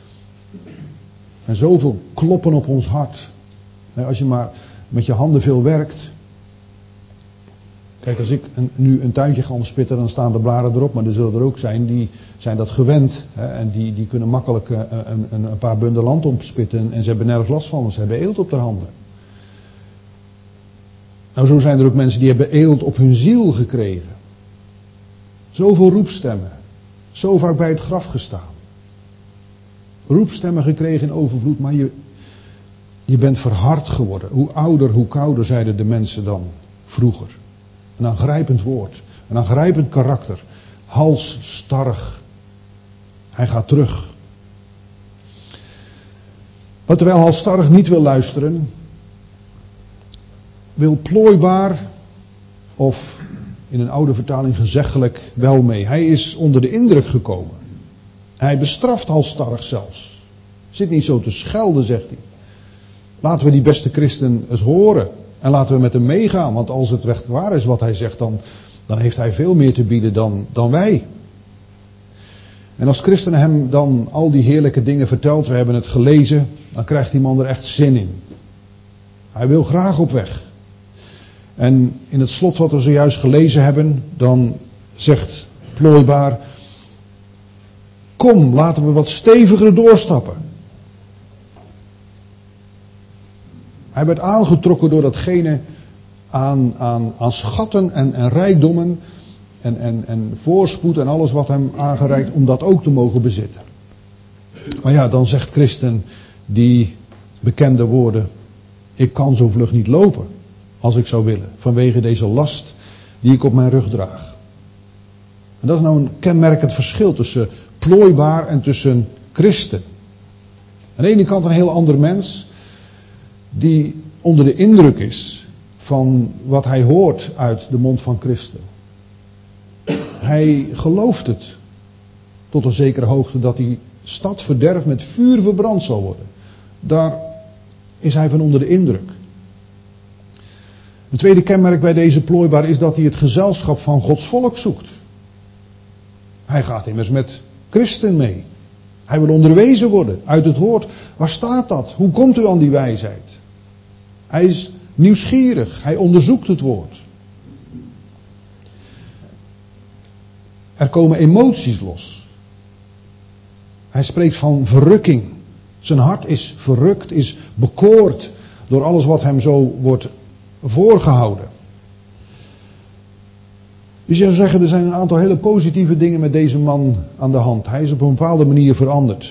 en zoveel kloppen op ons hart. Als je maar met je handen veel werkt. Kijk, als ik een, nu een tuintje ga omspitten, dan staan de blaren erop. Maar er zullen er ook zijn die zijn dat gewend. Hè, en die, die kunnen makkelijk uh, een, een, een paar bunden land omspitten. En ze hebben nergens last van, want ze hebben eelt op hun handen. Nou, zo zijn er ook mensen die hebben eelt op hun ziel gekregen. Zoveel roepstemmen. Zo vaak bij het graf gestaan. Roepstemmen gekregen in overvloed, maar je, je bent verhard geworden. Hoe ouder, hoe kouder, zeiden de mensen dan vroeger. Een aangrijpend woord. Een aangrijpend karakter. Halsstarrig. Hij gaat terug. Maar terwijl halsstarrig niet wil luisteren, wil plooibaar, of in een oude vertaling gezeggelijk, wel mee. Hij is onder de indruk gekomen. Hij bestraft halsstarrig zelfs. Zit niet zo te schelden, zegt hij. Laten we die beste christen eens horen. En laten we met hem meegaan. Want als het echt waar is wat hij zegt, dan, dan heeft hij veel meer te bieden dan, dan wij. En als christenen hem dan al die heerlijke dingen vertelt, we hebben het gelezen, dan krijgt die man er echt zin in. Hij wil graag op weg. En in het slot wat we zojuist gelezen hebben, dan zegt plooibaar: kom, laten we wat steviger doorstappen. Hij werd aangetrokken door datgene aan, aan, aan schatten en, en rijkdommen en, en, en voorspoed en alles wat hem aangereikt om dat ook te mogen bezitten. Maar ja, dan zegt Christen die bekende woorden: ik kan zo vlug niet lopen als ik zou willen, vanwege deze last die ik op mijn rug draag. En dat is nou een kenmerkend verschil tussen plooibaar en tussen christen. Aan de ene kant een heel ander mens, die onder de indruk is van wat hij hoort uit de mond van Christen. Hij gelooft het tot een zekere hoogte dat die stad verderf met vuur verbrand zal worden. Daar is hij van onder de indruk. Een tweede kenmerk bij deze plooibaar is dat hij het gezelschap van Gods volk zoekt. Hij gaat immers met Christen mee. Hij wil onderwezen worden uit het woord. Waar staat dat? Hoe komt u aan die wijsheid? Hij is nieuwsgierig. Hij onderzoekt het woord. Er komen emoties los. Hij spreekt van verrukking. Zijn hart is verrukt, is bekoord door alles wat hem zo wordt voorgehouden. Dus je zou zeggen, er zijn een aantal hele positieve dingen met deze man aan de hand. Hij is op een bepaalde manier veranderd.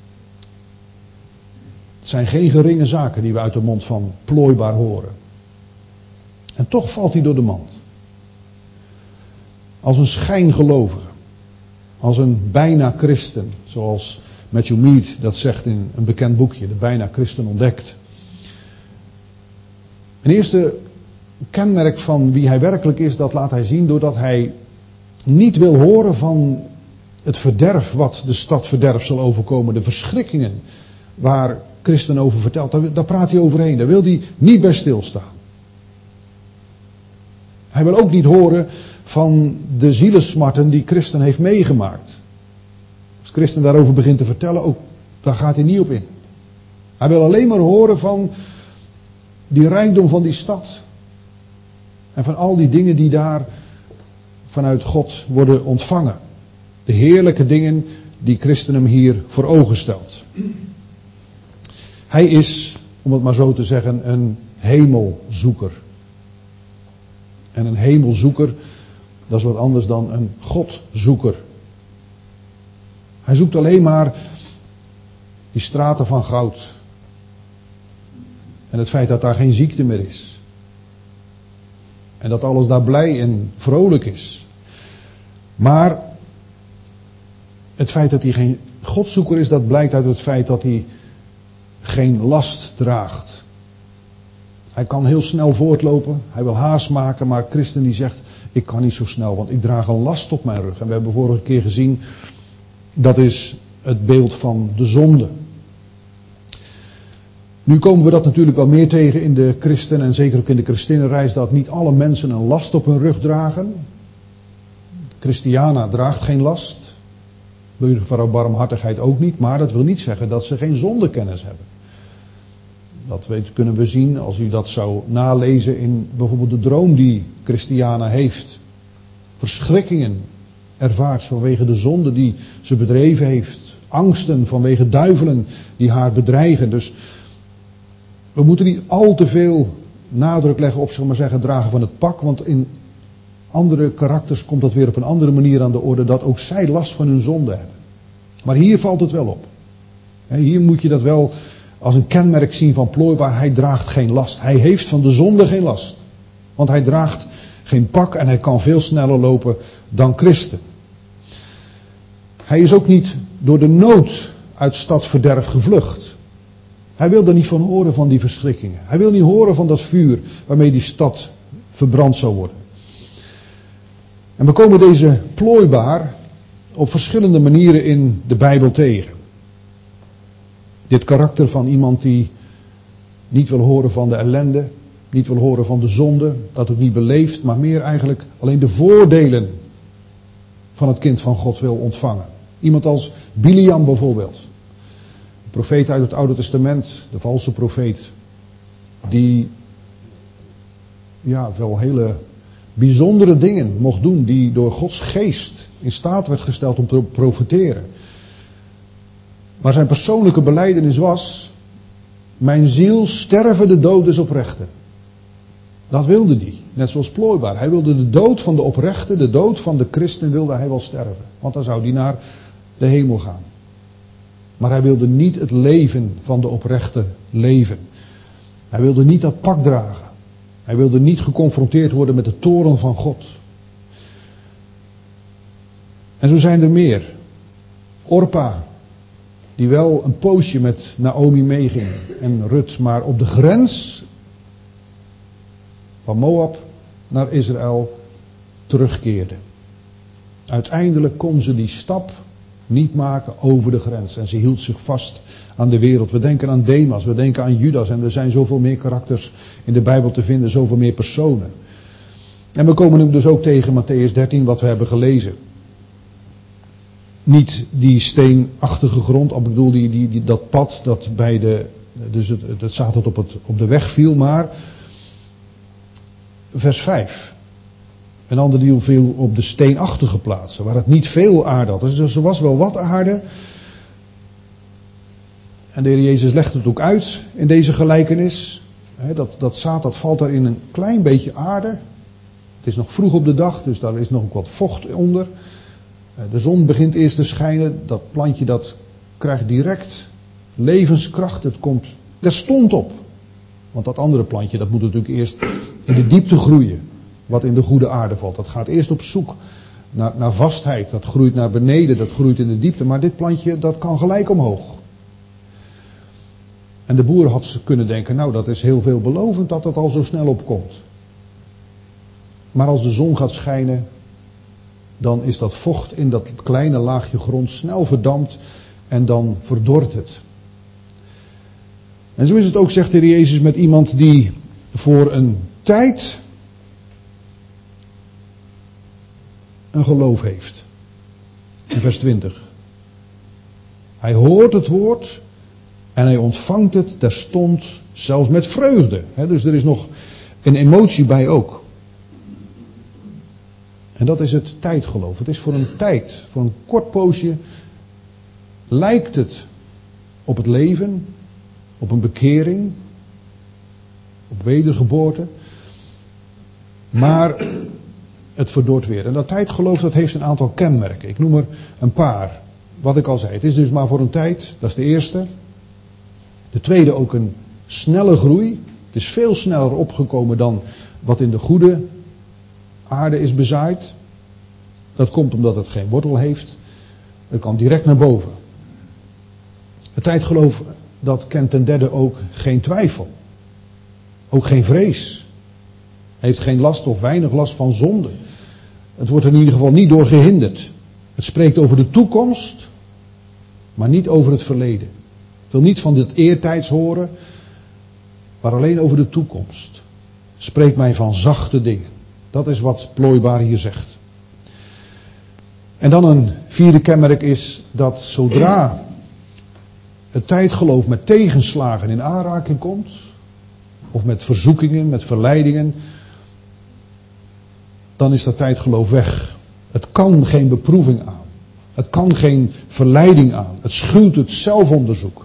Het zijn geen geringe zaken die we uit de mond van plooibaar horen. En toch valt hij door de mand. Als een schijngelovige. Als een bijna christen. Zoals Matthew Mead dat zegt in een bekend boekje. De bijna christen ontdekt. Een eerste kenmerk van wie hij werkelijk is, dat laat hij zien doordat hij niet wil horen van het verderf wat de stad verderf zal overkomen. De verschrikkingen waar Christen over vertelt. Daar, daar praat hij overheen. Daar wil hij niet bij stilstaan. Hij wil ook niet horen van de zielensmarten die Christen heeft meegemaakt. Als Christen daarover begint te vertellen, ook daar gaat hij niet op in. Hij wil alleen maar horen van die rijkdom van die stad. En van al die dingen die daar vanuit God worden ontvangen. De heerlijke dingen die Christen hem hier voor ogen stelt. Hij is, om het maar zo te zeggen, een hemelzoeker. En een hemelzoeker, dat is wat anders dan een Godzoeker. Hij zoekt alleen maar die straten van goud. En het feit dat daar geen ziekte meer is. En dat alles daar blij en vrolijk is. Maar het feit dat hij geen Godzoeker is, dat blijkt uit het feit dat hij geen last draagt. Hij kan heel snel voortlopen, hij wil haast maken, maar christen die zegt, ik kan niet zo snel, want ik draag een last op mijn rug. En we hebben vorige keer gezien, dat is het beeld van de zonde. Nu komen we dat natuurlijk wel meer tegen in de christen en zeker ook in de christinnenreis, dat niet alle mensen een last op hun rug dragen. Christiana draagt geen last. Van barmhartigheid ook niet, maar dat wil niet zeggen dat ze geen zondekennis hebben. Dat weet, kunnen we zien als u dat zou nalezen in bijvoorbeeld de droom die Christiana heeft. Verschrikkingen ervaart vanwege de zonde die ze bedreven heeft. Angsten vanwege duivelen die haar bedreigen. Dus we moeten niet al te veel nadruk leggen op, zeg maar zeggen, dragen van het pak. Want in andere karakters komt dat weer op een andere manier aan de orde, dat ook zij last van hun zonde hebben. Maar hier valt het wel op. Hier moet je dat wel als een kenmerk zien van plooibaar. Hij draagt geen last. Hij heeft van de zonde geen last. Want hij draagt geen pak en hij kan veel sneller lopen dan christen. Hij is ook niet door de nood uit stadsverderf gevlucht. Hij wil er niet van horen van die verschrikkingen. Hij wil niet horen van dat vuur waarmee die stad verbrand zou worden. En we komen deze plooibaar op verschillende manieren in de Bijbel tegen. Dit karakter van iemand die niet wil horen van de ellende, niet wil horen van de zonde, dat ook niet beleeft, maar meer eigenlijk alleen de voordelen van het kind van God wil ontvangen. Iemand als Biliam bijvoorbeeld. Een profeet uit het Oude Testament, de valse profeet, die ja, wel hele bijzondere dingen mocht doen, die door Gods geest in staat werd gesteld om te profeteren. Maar zijn persoonlijke belijdenis was, mijn ziel sterven de dood des oprechten. Dat wilde hij, net zoals plooibaar. Hij wilde de dood van de oprechte, de dood van de christen wilde hij wel sterven. Want dan zou hij naar de hemel gaan. Maar hij wilde niet het leven van de oprechte leven. Hij wilde niet dat pak dragen. Hij wilde niet geconfronteerd worden met de toorn van God. En zo zijn er meer. Orpa, die wel een poosje met Naomi meeging en Rut, maar op de grens van Moab naar Israël terugkeerde. Uiteindelijk kon ze die stap niet maken over de grens en ze hield zich vast aan de wereld. We denken aan Demas, we denken aan Judas en er zijn zoveel meer karakters in de Bijbel te vinden, zoveel meer personen. En we komen hem dus ook tegen Mattheüs dertien wat we hebben gelezen. Niet die steenachtige grond, ik bedoel die, die, die, dat pad dat bij de, dus het, het staat dat op, het, op de weg viel, maar vers vijf. Een ander deel viel op de steenachtige plaatsen, waar het niet veel aarde had. Dus er was wel wat aarde. En de Heer Jezus legt het ook uit in deze gelijkenis. Dat, dat zaad dat valt daar in een klein beetje aarde. Het is nog vroeg op de dag, dus daar is nog ook wat vocht onder. De zon begint eerst te schijnen. Dat plantje dat krijgt direct levenskracht. Het komt terstond op. Want dat andere plantje dat moet natuurlijk eerst in de diepte groeien. Wat in de goede aarde valt. Dat gaat eerst op zoek naar, naar vastheid. Dat groeit naar beneden, dat groeit in de diepte. Maar dit plantje dat kan gelijk omhoog. En de boer had kunnen denken, nou dat is heel veelbelovend dat het al zo snel opkomt. Maar als de zon gaat schijnen, dan is dat vocht in dat kleine laagje grond snel verdampt en dan verdort het. En zo is het ook, zegt de Heer Jezus, met iemand die voor een tijd een geloof heeft. In vers twintig. Hij hoort het woord en hij ontvangt het terstond, zelfs met vreugde. He, dus er is nog een emotie bij ook. En dat is het tijdgeloof. Het is voor een tijd, voor een kort poosje, lijkt het op het leven, op een bekering, op wedergeboorte. Maar het verdort weer. En dat tijdgeloof, dat heeft een aantal kenmerken. Ik noem er een paar. Wat ik al zei, het is dus maar voor een tijd. Dat is de eerste. De tweede ook een snelle groei. Het is veel sneller opgekomen dan wat in de goede aarde is bezaaid. Dat komt omdat het geen wortel heeft. Het kan direct naar boven. Het tijdgeloof, dat kent ten derde ook geen twijfel. Ook geen vrees. Heeft geen last of weinig last van zonde. Het wordt er in ieder geval niet door gehinderd. Het spreekt over de toekomst, maar niet over het verleden. Het wil niet van dit eertijds horen, maar alleen over de toekomst. Spreekt mij van zachte dingen. Dat is wat Plooibaar hier zegt. En dan een vierde kenmerk is dat zodra het tijdgeloof met tegenslagen in aanraking komt, of met verzoekingen, met verleidingen, dan is dat tijdgeloof weg. Het kan geen beproeving aan. Het kan geen verleiding aan. Het schuwt het zelfonderzoek.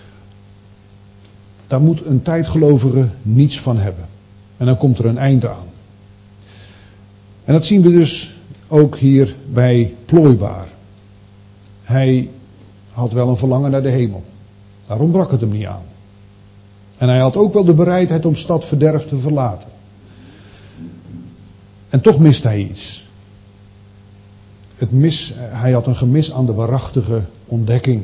Daar moet een tijdgelovige niets van hebben. En dan komt er een einde aan. En dat zien we dus ook hier bij Plooibaar. Hij had wel een verlangen naar de hemel. Daarom brak het hem niet aan. En hij had ook wel de bereidheid om stadverderf te verlaten. En toch miste hij iets. Het mis, hij had een gemis aan de waarachtige ontdekking.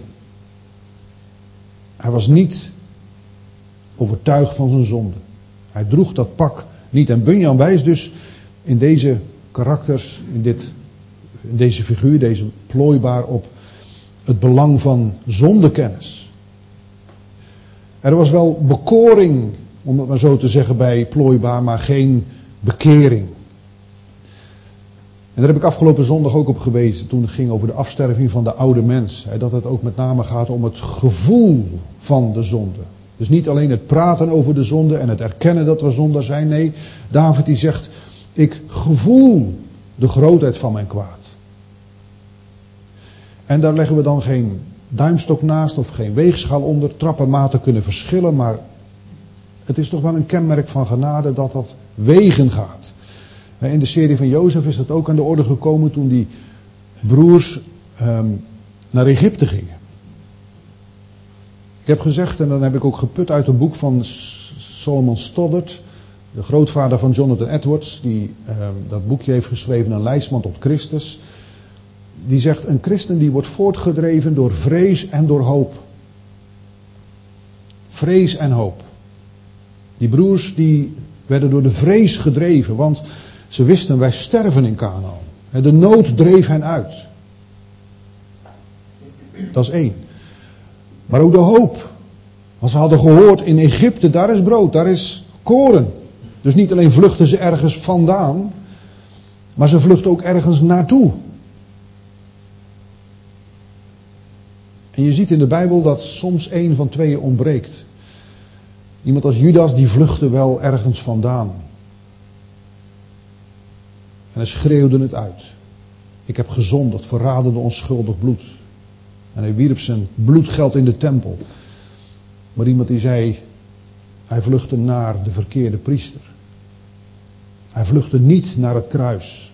Hij was niet overtuigd van zijn zonde. Hij droeg dat pak niet. En Bunyan wijst dus in deze karakters, in, dit, in deze figuur, deze Plooibaar, op het belang van zondekennis. Er was wel bekoring, om het maar zo te zeggen, bij Plooibaar, maar geen bekering. En daar heb ik afgelopen zondag ook op gewezen, toen het ging over de afsterving van de oude mens. Dat het ook met name gaat om het gevoel van de zonde. Dus niet alleen het praten over de zonde en het erkennen dat we zondaar zijn. Nee, David die zegt, ik gevoel de grootheid van mijn kwaad. En daar leggen we dan geen duimstok naast of geen weegschaal onder. Trappenmaten kunnen verschillen, maar het is toch wel een kenmerk van genade dat dat wegen gaat. In de serie van Jozef is dat ook aan de orde gekomen toen die broers um, naar Egypte gingen. Ik heb gezegd, en dan heb ik ook geput uit een boek van Solomon Stoddard, de grootvader van Jonathan Edwards, die um, dat boekje heeft geschreven, Een leidsman tot Christus. Die zegt, een christen die wordt voortgedreven door vrees en door hoop. Vrees en hoop. Die broers die werden door de vrees gedreven, want ze wisten, wij sterven in Kanaän. De nood dreef hen uit. Dat is één. Maar ook de hoop. Want ze hadden gehoord, in Egypte, daar is brood, daar is koren. Dus niet alleen vluchten ze ergens vandaan, maar ze vluchten ook ergens naartoe. En je ziet in de Bijbel dat soms één van tweeën ontbreekt. Iemand als Judas, die vluchtte wel ergens vandaan. En hij schreeuwde het uit. Ik heb gezondigd, verradende onschuldig bloed. En hij wierp zijn bloedgeld in de tempel. Maar iemand die zei, hij vluchtte naar de verkeerde priester. Hij vluchtte niet naar het kruis.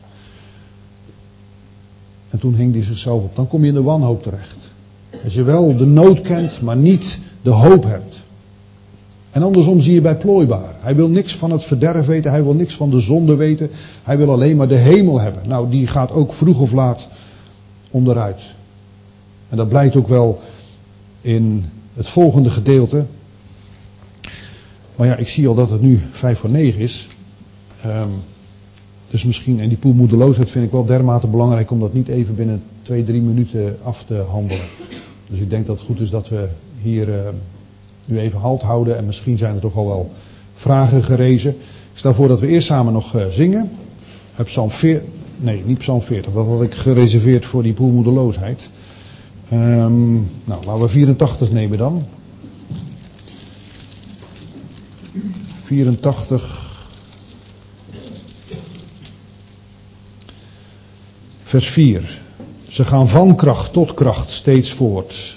En toen hing hij zichzelf op. Dan kom je in de wanhoop terecht. Als je wel de nood kent, maar niet de hoop hebt. En andersom zie je bij Plooibaar. Hij wil niks van het verderf weten. Hij wil niks van de zonde weten. Hij wil alleen maar de hemel hebben. Nou, die gaat ook vroeg of laat onderuit. En dat blijkt ook wel in het volgende gedeelte. Maar ja, ik zie al dat het nu vijf voor negen is. Um, dus misschien, en die poelmoedeloosheid vind ik wel dermate belangrijk om dat niet even binnen twee, drie minuten af te handelen. Dus ik denk dat het goed is dat we hier uh, nu even halt houden. En misschien zijn er toch al wel vragen gerezen. Ik stel voor dat we eerst samen nog uh, zingen. Uh, Psalm veertig. Nee, niet Psalm veertig. Dat had ik gereserveerd voor die poelmoedeloosheid. Um, nou, laten we vierentachtig nemen dan. vierentachtig. Vers vier. Ze gaan van kracht tot kracht steeds voort.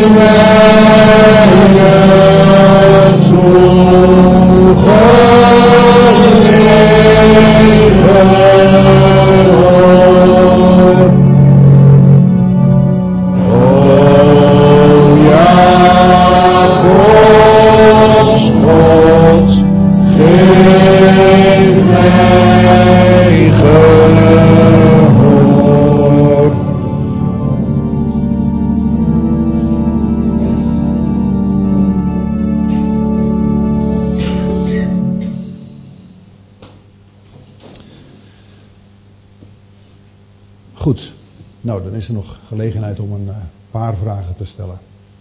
Goed, nou dan is er nog gelegenheid om een uh, paar vragen te stellen.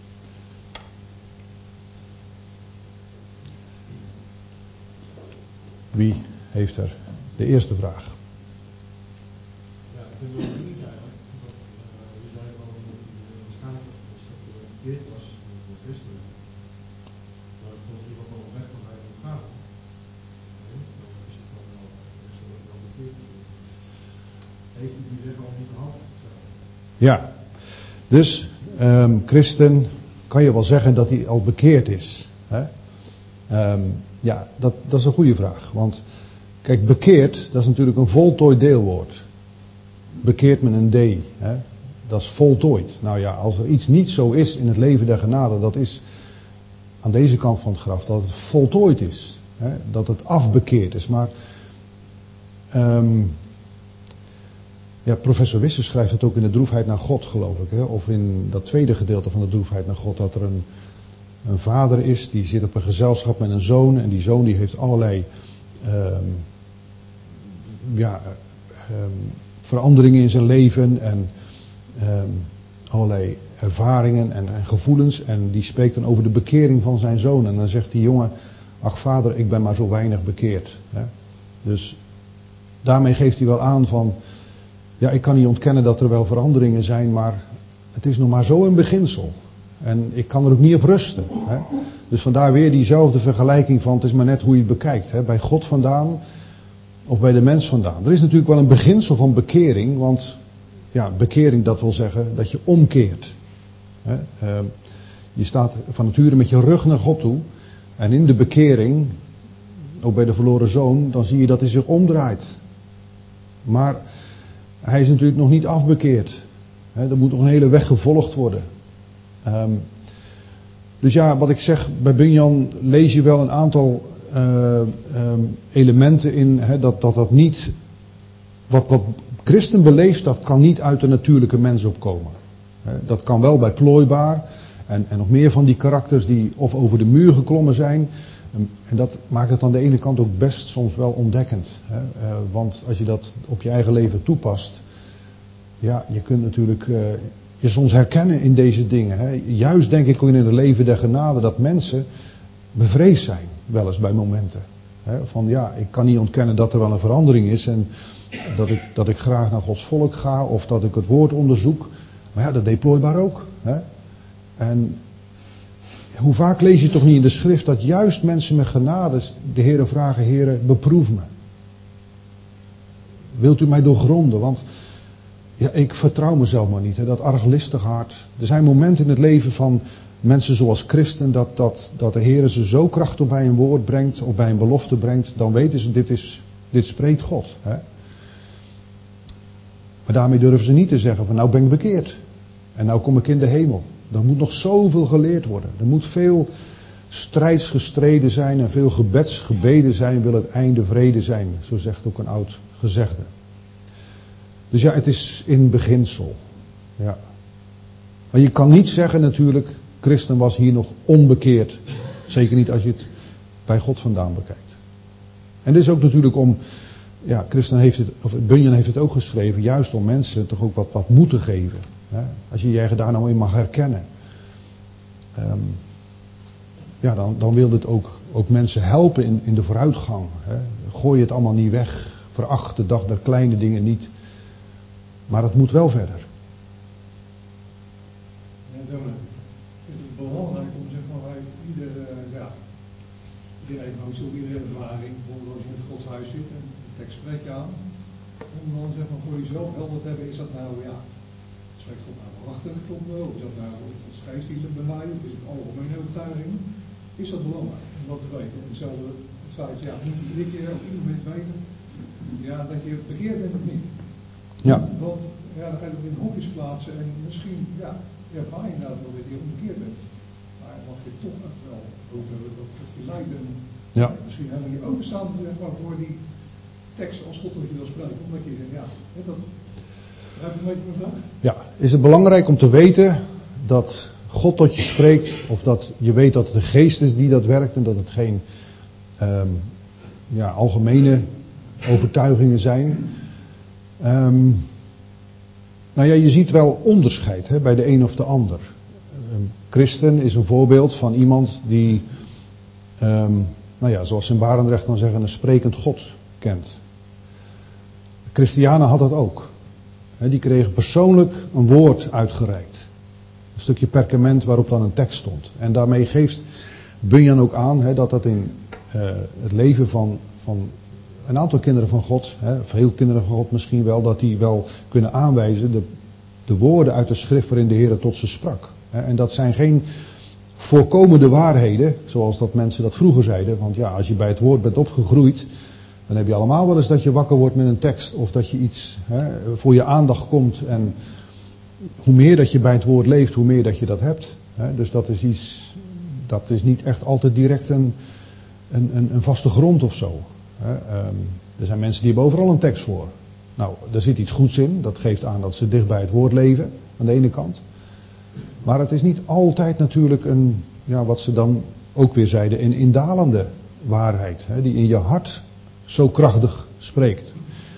Wie heeft er de eerste vraag? Ja, ik vind het wel niet eigenlijk. Dat, uh, je zei wel uh, waarschijnlijk dat het stukje verkeerd was voor christenen. Maar het komt hier ook wel weg van hij moet gaan. Nee, dan is het dan wel, is het wel verkeerd. Heeft hij die weg al niet gehad? Ja, dus um, christen kan je wel zeggen dat hij al bekeerd is. Hè? Um, ja, dat, dat is een goede vraag. Want kijk, bekeerd, dat is natuurlijk een voltooid deelwoord. Bekeerd met een D. Hè? Dat is voltooid. Nou ja, als er iets niet zo is in het leven der genade, dat is aan deze kant van het graf, dat het voltooid is. Hè? Dat het afbekeerd is. Maar um, ja, professor Wisse schrijft het ook in de droefheid naar God, geloof ik. Hè? Of in dat tweede gedeelte van de droefheid naar God, dat er een, een vader is, die zit op een gezelschap met een zoon. En die zoon die heeft allerlei um, ja, um, veranderingen in zijn leven en um, allerlei ervaringen en, en gevoelens. En die spreekt dan over de bekering van zijn zoon. En dan zegt die jongen, ach vader, ik ben maar zo weinig bekeerd. Hè? Dus daarmee geeft hij wel aan van, ja, ik kan niet ontkennen dat er wel veranderingen zijn, maar het is nog maar zo een beginsel. En ik kan er ook niet op rusten. Hè? Dus vandaar weer diezelfde vergelijking van, het is maar net hoe je het bekijkt. Hè? Bij God vandaan of bij de mens vandaan. Er is natuurlijk wel een beginsel van bekering, want ja, bekering dat wil zeggen dat je omkeert. Hè? Uh, je staat van nature met je rug naar God toe. En in de bekering, ook bij de verloren zoon, dan zie je dat hij zich omdraait. Maar hij is natuurlijk nog niet afbekeerd. He, er moet nog een hele weg gevolgd worden. Um, dus ja, wat ik zeg, bij Bunyan lees je wel een aantal uh, um, elementen in. He, dat, dat dat niet, wat, wat christen beleeft, dat kan niet uit de natuurlijke mens opkomen. He, dat kan wel bij plooibaar. En, en nog meer van die karakters die of over de muur geklommen zijn. En dat maakt het aan de ene kant ook best soms wel ontdekkend. Hè? Uh, want als je dat op je eigen leven toepast. Ja, je kunt natuurlijk uh, je soms herkennen in deze dingen. Hè? Juist denk ik ook in het leven der genade dat mensen bevreesd zijn. Wel eens bij momenten. Hè? Van ja, ik kan niet ontkennen dat er wel een verandering is. En dat ik, dat ik graag naar Gods volk ga. Of dat ik het woord onderzoek. Maar ja, dat deed plooibaar ook. Hè? En hoe vaak lees je toch niet in de schrift dat juist mensen met genade de Heere vragen, Heere, beproef me. Wilt u mij doorgronden? Want ja, ik vertrouw mezelf maar niet. Hè, dat arglistig hart. Er zijn momenten in het leven van mensen zoals christen dat, dat, dat de Heere ze zo krachtig bij een woord brengt of bij een belofte brengt. Dan weten ze, dit, is, dit spreekt God. Hè. Maar daarmee durven ze niet te zeggen van nou ben ik bekeerd. En nou kom ik in de hemel. Er moet nog zoveel geleerd worden. Er moet veel strijds gestreden zijn en veel gebeds gebeden zijn, wil het einde vrede zijn. Zo zegt ook een oud gezegde. Dus ja, het is in beginsel. Ja. Maar je kan niet zeggen natuurlijk, christen was hier nog onbekeerd. Zeker niet als je het bij God vandaan bekijkt. En dit is ook natuurlijk om, ja, Christen heeft het, of Bunyan heeft het ook geschreven, juist om mensen toch ook wat, wat moed te geven. Hè? Als je je eigen daar nou in mag herkennen. Um, ja, dan, dan wil het ook, ook mensen helpen in, in de vooruitgang. Hè? Gooi het allemaal niet weg. Veracht de dag der kleine dingen niet. Maar het moet wel verder. Ja, dan is het belangrijk om zeg maar bij ieder, uh, ja, iedereen hangt zo iedere ervaring, bijvoorbeeld als je in het godshuis zit en de tekst spreekt je aan. Om dan zeg maar voor jezelf helder te hebben, is dat nou, ja, spreekt God nou waarachtig tot me, of is dat nou, geestelijk bij mij, of is het algemene overtuiging, is dat belangrijk om dat te weten. En hetzelfde feit, ja, moet je iedere keer op ieder moment weten, ja, dat je bekeerd bent of niet. Ja. Want ja, dan ga je het in hokjes plaatsen en misschien, ja, ervaar je inderdaad wel dat je onbekeerd bent. Maar mag je toch echt wel over hebben dat, dat je lijkt en Ja. misschien helemaal niet openstaan voor die tekst als God dat je wil spreken. Omdat je denkt, ja, dat... Heb je een beetje mijn vraag? Ja, is het belangrijk om te weten dat God tot je spreekt, of dat je weet dat het de geest is die dat werkt en dat het geen um, ja, algemene overtuigingen zijn. Um, nou ja, je ziet wel onderscheid hè, bij de een of de ander. Een christen is een voorbeeld van iemand die, um, nou ja, zoals in Barendrecht dan zeggen, een sprekend God kent. De Christianen had dat ook. Die kregen persoonlijk een woord uitgereikt. Een stukje perkament waarop dan een tekst stond. En daarmee geeft Bunyan ook aan hè, dat dat in uh, het leven van, van een aantal kinderen van God, hè, veel kinderen van God misschien wel, dat die wel kunnen aanwijzen de, de woorden uit de schrift waarin de Heer tot ze sprak. Hè. En dat zijn geen voorkomende waarheden, zoals dat mensen dat vroeger zeiden. Want ja, als je bij het woord bent opgegroeid, dan heb je allemaal wel eens dat je wakker wordt met een tekst. Of dat je iets hè, voor je aandacht komt. En hoe meer dat je bij het woord leeft, hoe meer dat je dat hebt. Hè. Dus dat is iets, dat is niet echt altijd direct een, een, een, een vaste grond of zo. Hè. Um, er zijn mensen die hebben overal een tekst voor. Nou, daar zit iets goeds in. Dat geeft aan dat ze dicht bij het woord leven. Aan de ene kant. Maar het is niet altijd natuurlijk een, ja, wat ze dan ook weer zeiden, een indalende waarheid. Hè, die in je hart zo krachtig spreekt.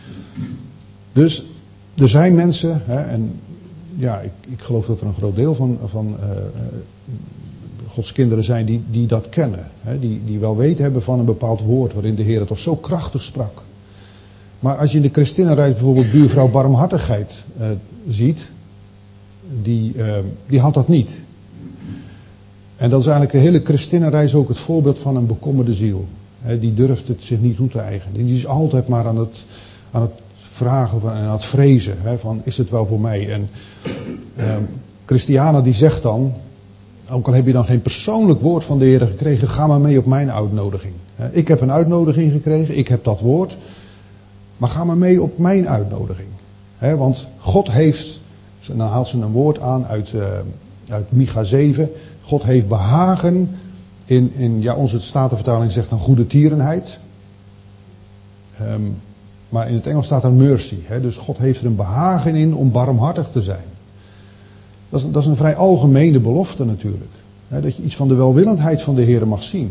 Dus er zijn mensen, hè, en ja, ik, ik geloof dat er een groot deel van, van uh, Gods kinderen zijn die, die dat kennen. Hè, die, die wel weten hebben van een bepaald woord waarin de Heer het toch zo krachtig sprak. Maar als je in de christinnenreis bijvoorbeeld buurvrouw barmhartigheid uh, ziet, die, uh, die had dat niet. En dat is eigenlijk de hele christinnenreis ook het voorbeeld van een bekommerde ziel. He, die durft het zich niet toe te eigenen. Die is altijd maar aan het, aan het vragen van, en aan het vrezen. He, van is het wel voor mij? En uh, Christiana die zegt dan, ook al heb je dan geen persoonlijk woord van de Heer gekregen, ga maar mee op mijn uitnodiging. He, ik heb een uitnodiging gekregen, ik heb dat woord. Maar ga maar mee op mijn uitnodiging. He, want God heeft, en dan haalt ze een woord aan uit, uh, uit Micha zeven. God heeft behagen in, in ja, onze Statenvertaling zegt dan goede tierenheid. Um, maar in het Engels staat er mercy. Hè? Dus God heeft er een behagen in om barmhartig te zijn. Dat is, dat is een vrij algemene belofte natuurlijk. Hè? Dat je iets van de welwillendheid van de Heer mag zien.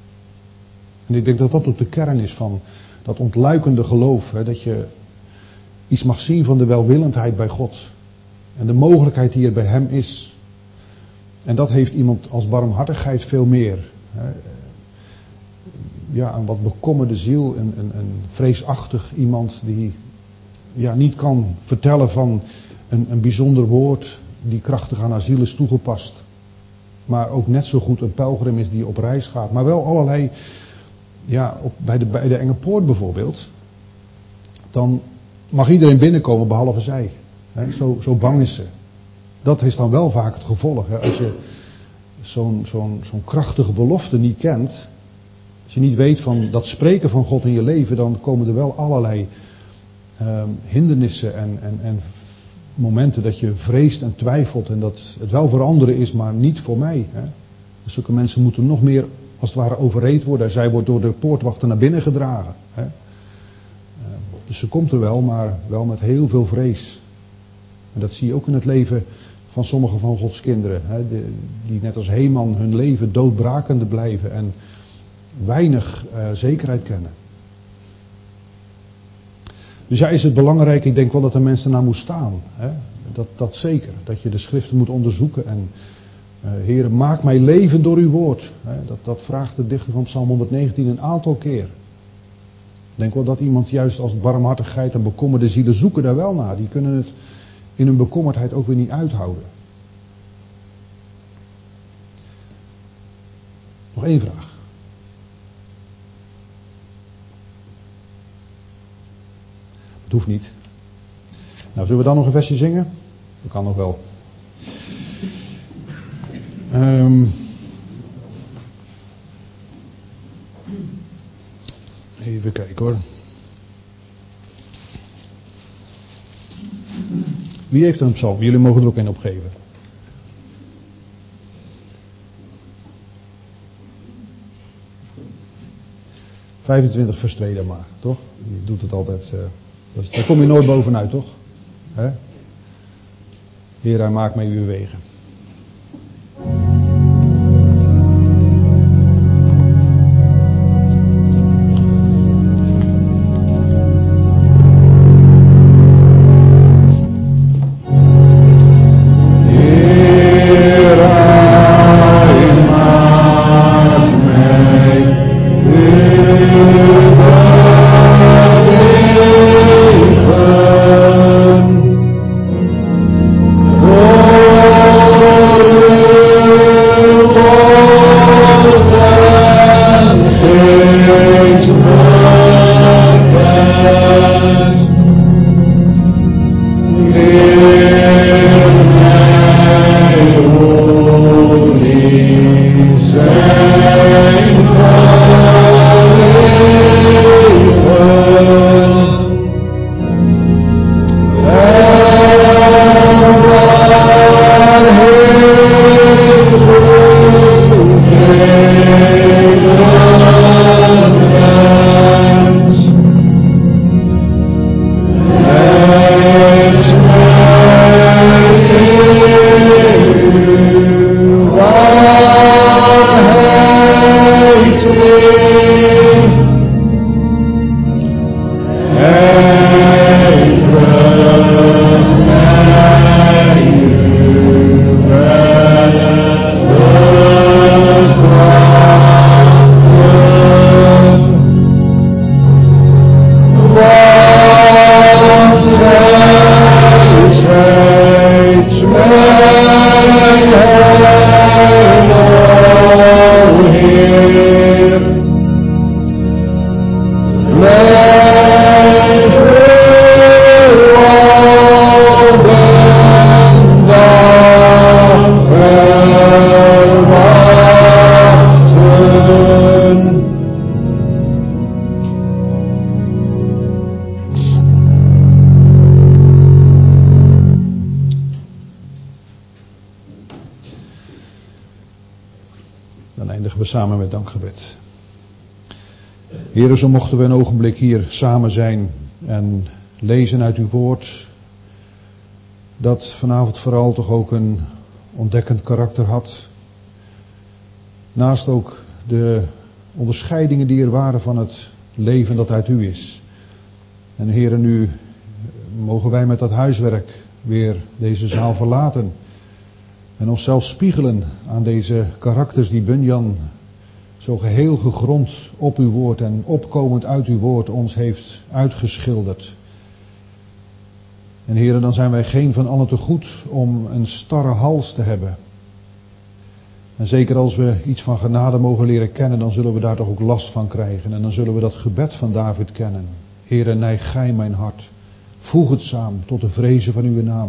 En ik denk dat dat ook de kern is van dat ontluikende geloof. Hè? Dat je iets mag zien van de welwillendheid bij God. En de mogelijkheid die er bij Hem is. En dat heeft iemand als barmhartigheid veel meer. Hè? Ja, een wat bekommerde ziel, een, een, een vreesachtig iemand die ja, niet kan vertellen van een, een bijzonder woord die krachtig aan haar ziel is toegepast. Maar ook net zo goed een pelgrim is die op reis gaat. Maar wel allerlei, ja, op, bij, de, bij de enge poort bijvoorbeeld, dan mag iedereen binnenkomen behalve zij. Hè, zo, zo bang is ze. Dat is dan wel vaak het gevolg. Hè, als je zo'n, zo'n, zo'n krachtige belofte niet kent, als je niet weet van dat spreken van God in je leven, dan komen er wel allerlei uh, hindernissen en, en, en momenten dat je vreest en twijfelt en dat het wel voor anderen is, maar niet voor mij. Hè. Dus zulke mensen moeten nog meer als het ware overreed worden. Zij wordt door de poortwachter naar binnen gedragen. Hè. Uh, dus ze komt er wel, maar wel met heel veel vrees. En dat zie je ook in het leven van sommige van Gods kinderen. Hè, de, die net als Heman hun leven doodbrakende blijven en weinig uh, zekerheid kennen. Dus ja, is het belangrijk, ik denk wel dat de mensen naar moet staan. Hè? Dat, dat zeker. Dat je de schriften moet onderzoeken. En uh, Heere, maak mij leven door uw woord. Hè? Dat, dat vraagt de dichter van Psalm honderdnegentien een aantal keer. Ik denk wel dat iemand juist als barmhartigheid en bekommerde zielen zoeken daar wel naar. Die kunnen het in hun bekommerdheid ook weer niet uithouden. Nog één vraag. Het hoeft niet. Nou, zullen we dan nog een versje zingen? Dat kan nog wel. Um, even kijken hoor. Wie heeft er een psalm? Jullie mogen er ook een opgeven. vijfentwintig vers twee dan maar, toch? Je doet het altijd. Uh, dat is, daar kom je nooit bovenuit, toch? Hè? Heer, hij maakt mij uw wegen. Samen met dankgebed. Heere, zo mochten we een ogenblik hier samen zijn en lezen uit uw woord, dat vanavond vooral toch ook een ontdekkend karakter had. Naast ook de onderscheidingen die er waren van het leven dat uit u is. En Heere, nu mogen wij met dat huiswerk weer deze zaal verlaten en onszelf spiegelen aan deze karakters die Bunyan zo geheel gegrond op uw woord en opkomend uit uw woord ons heeft uitgeschilderd. En Heere, dan zijn wij geen van allen te goed om een starre hals te hebben. En zeker als we iets van genade mogen leren kennen, dan zullen we daar toch ook last van krijgen. En dan zullen we dat gebed van David kennen. Heere, neig gij mijn hart. Voeg het samen tot de vrezen van uw naam.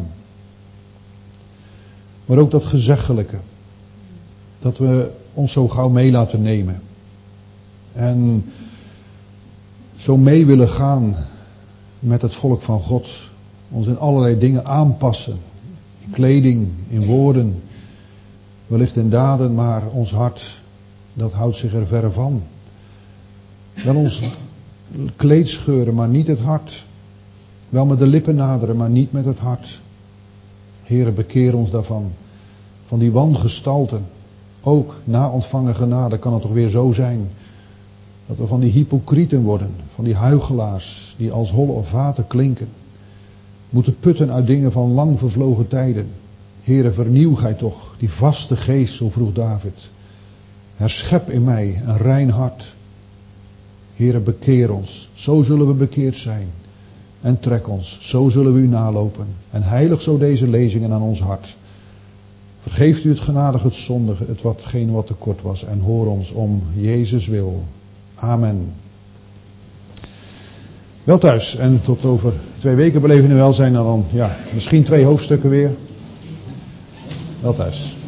Maar ook dat gezeggelijke. Dat we ons zo gauw mee laten nemen. En zo mee willen gaan met het volk van God. Ons in allerlei dingen aanpassen. In kleding, in woorden. Wellicht in daden, maar ons hart, dat houdt zich er verre van. Wel ons kleed scheuren, maar niet het hart. Wel met de lippen naderen, maar niet met het hart. Heere, bekeer ons daarvan. Van die wangestalten. Ook na ontvangen genade kan het toch weer zo zijn dat we van die hypocrieten worden, van die huichelaars die als holle vaten klinken, moeten putten uit dingen van lang vervlogen tijden. Heere, vernieuw gij toch die vaste geest, zo vroeg David. Herschep in mij een rein hart. Heere, bekeer ons, zo zullen we bekeerd zijn. En trek ons, zo zullen we u nalopen. En heilig zo deze lezingen aan ons hart. Vergeeft u het genadig het zondige, het watgene wat tekort was. En hoor ons om Jezus wil. Amen. Wel thuis. En tot over twee weken beleven we welzijn. En dan ja, misschien twee hoofdstukken weer. Wel thuis.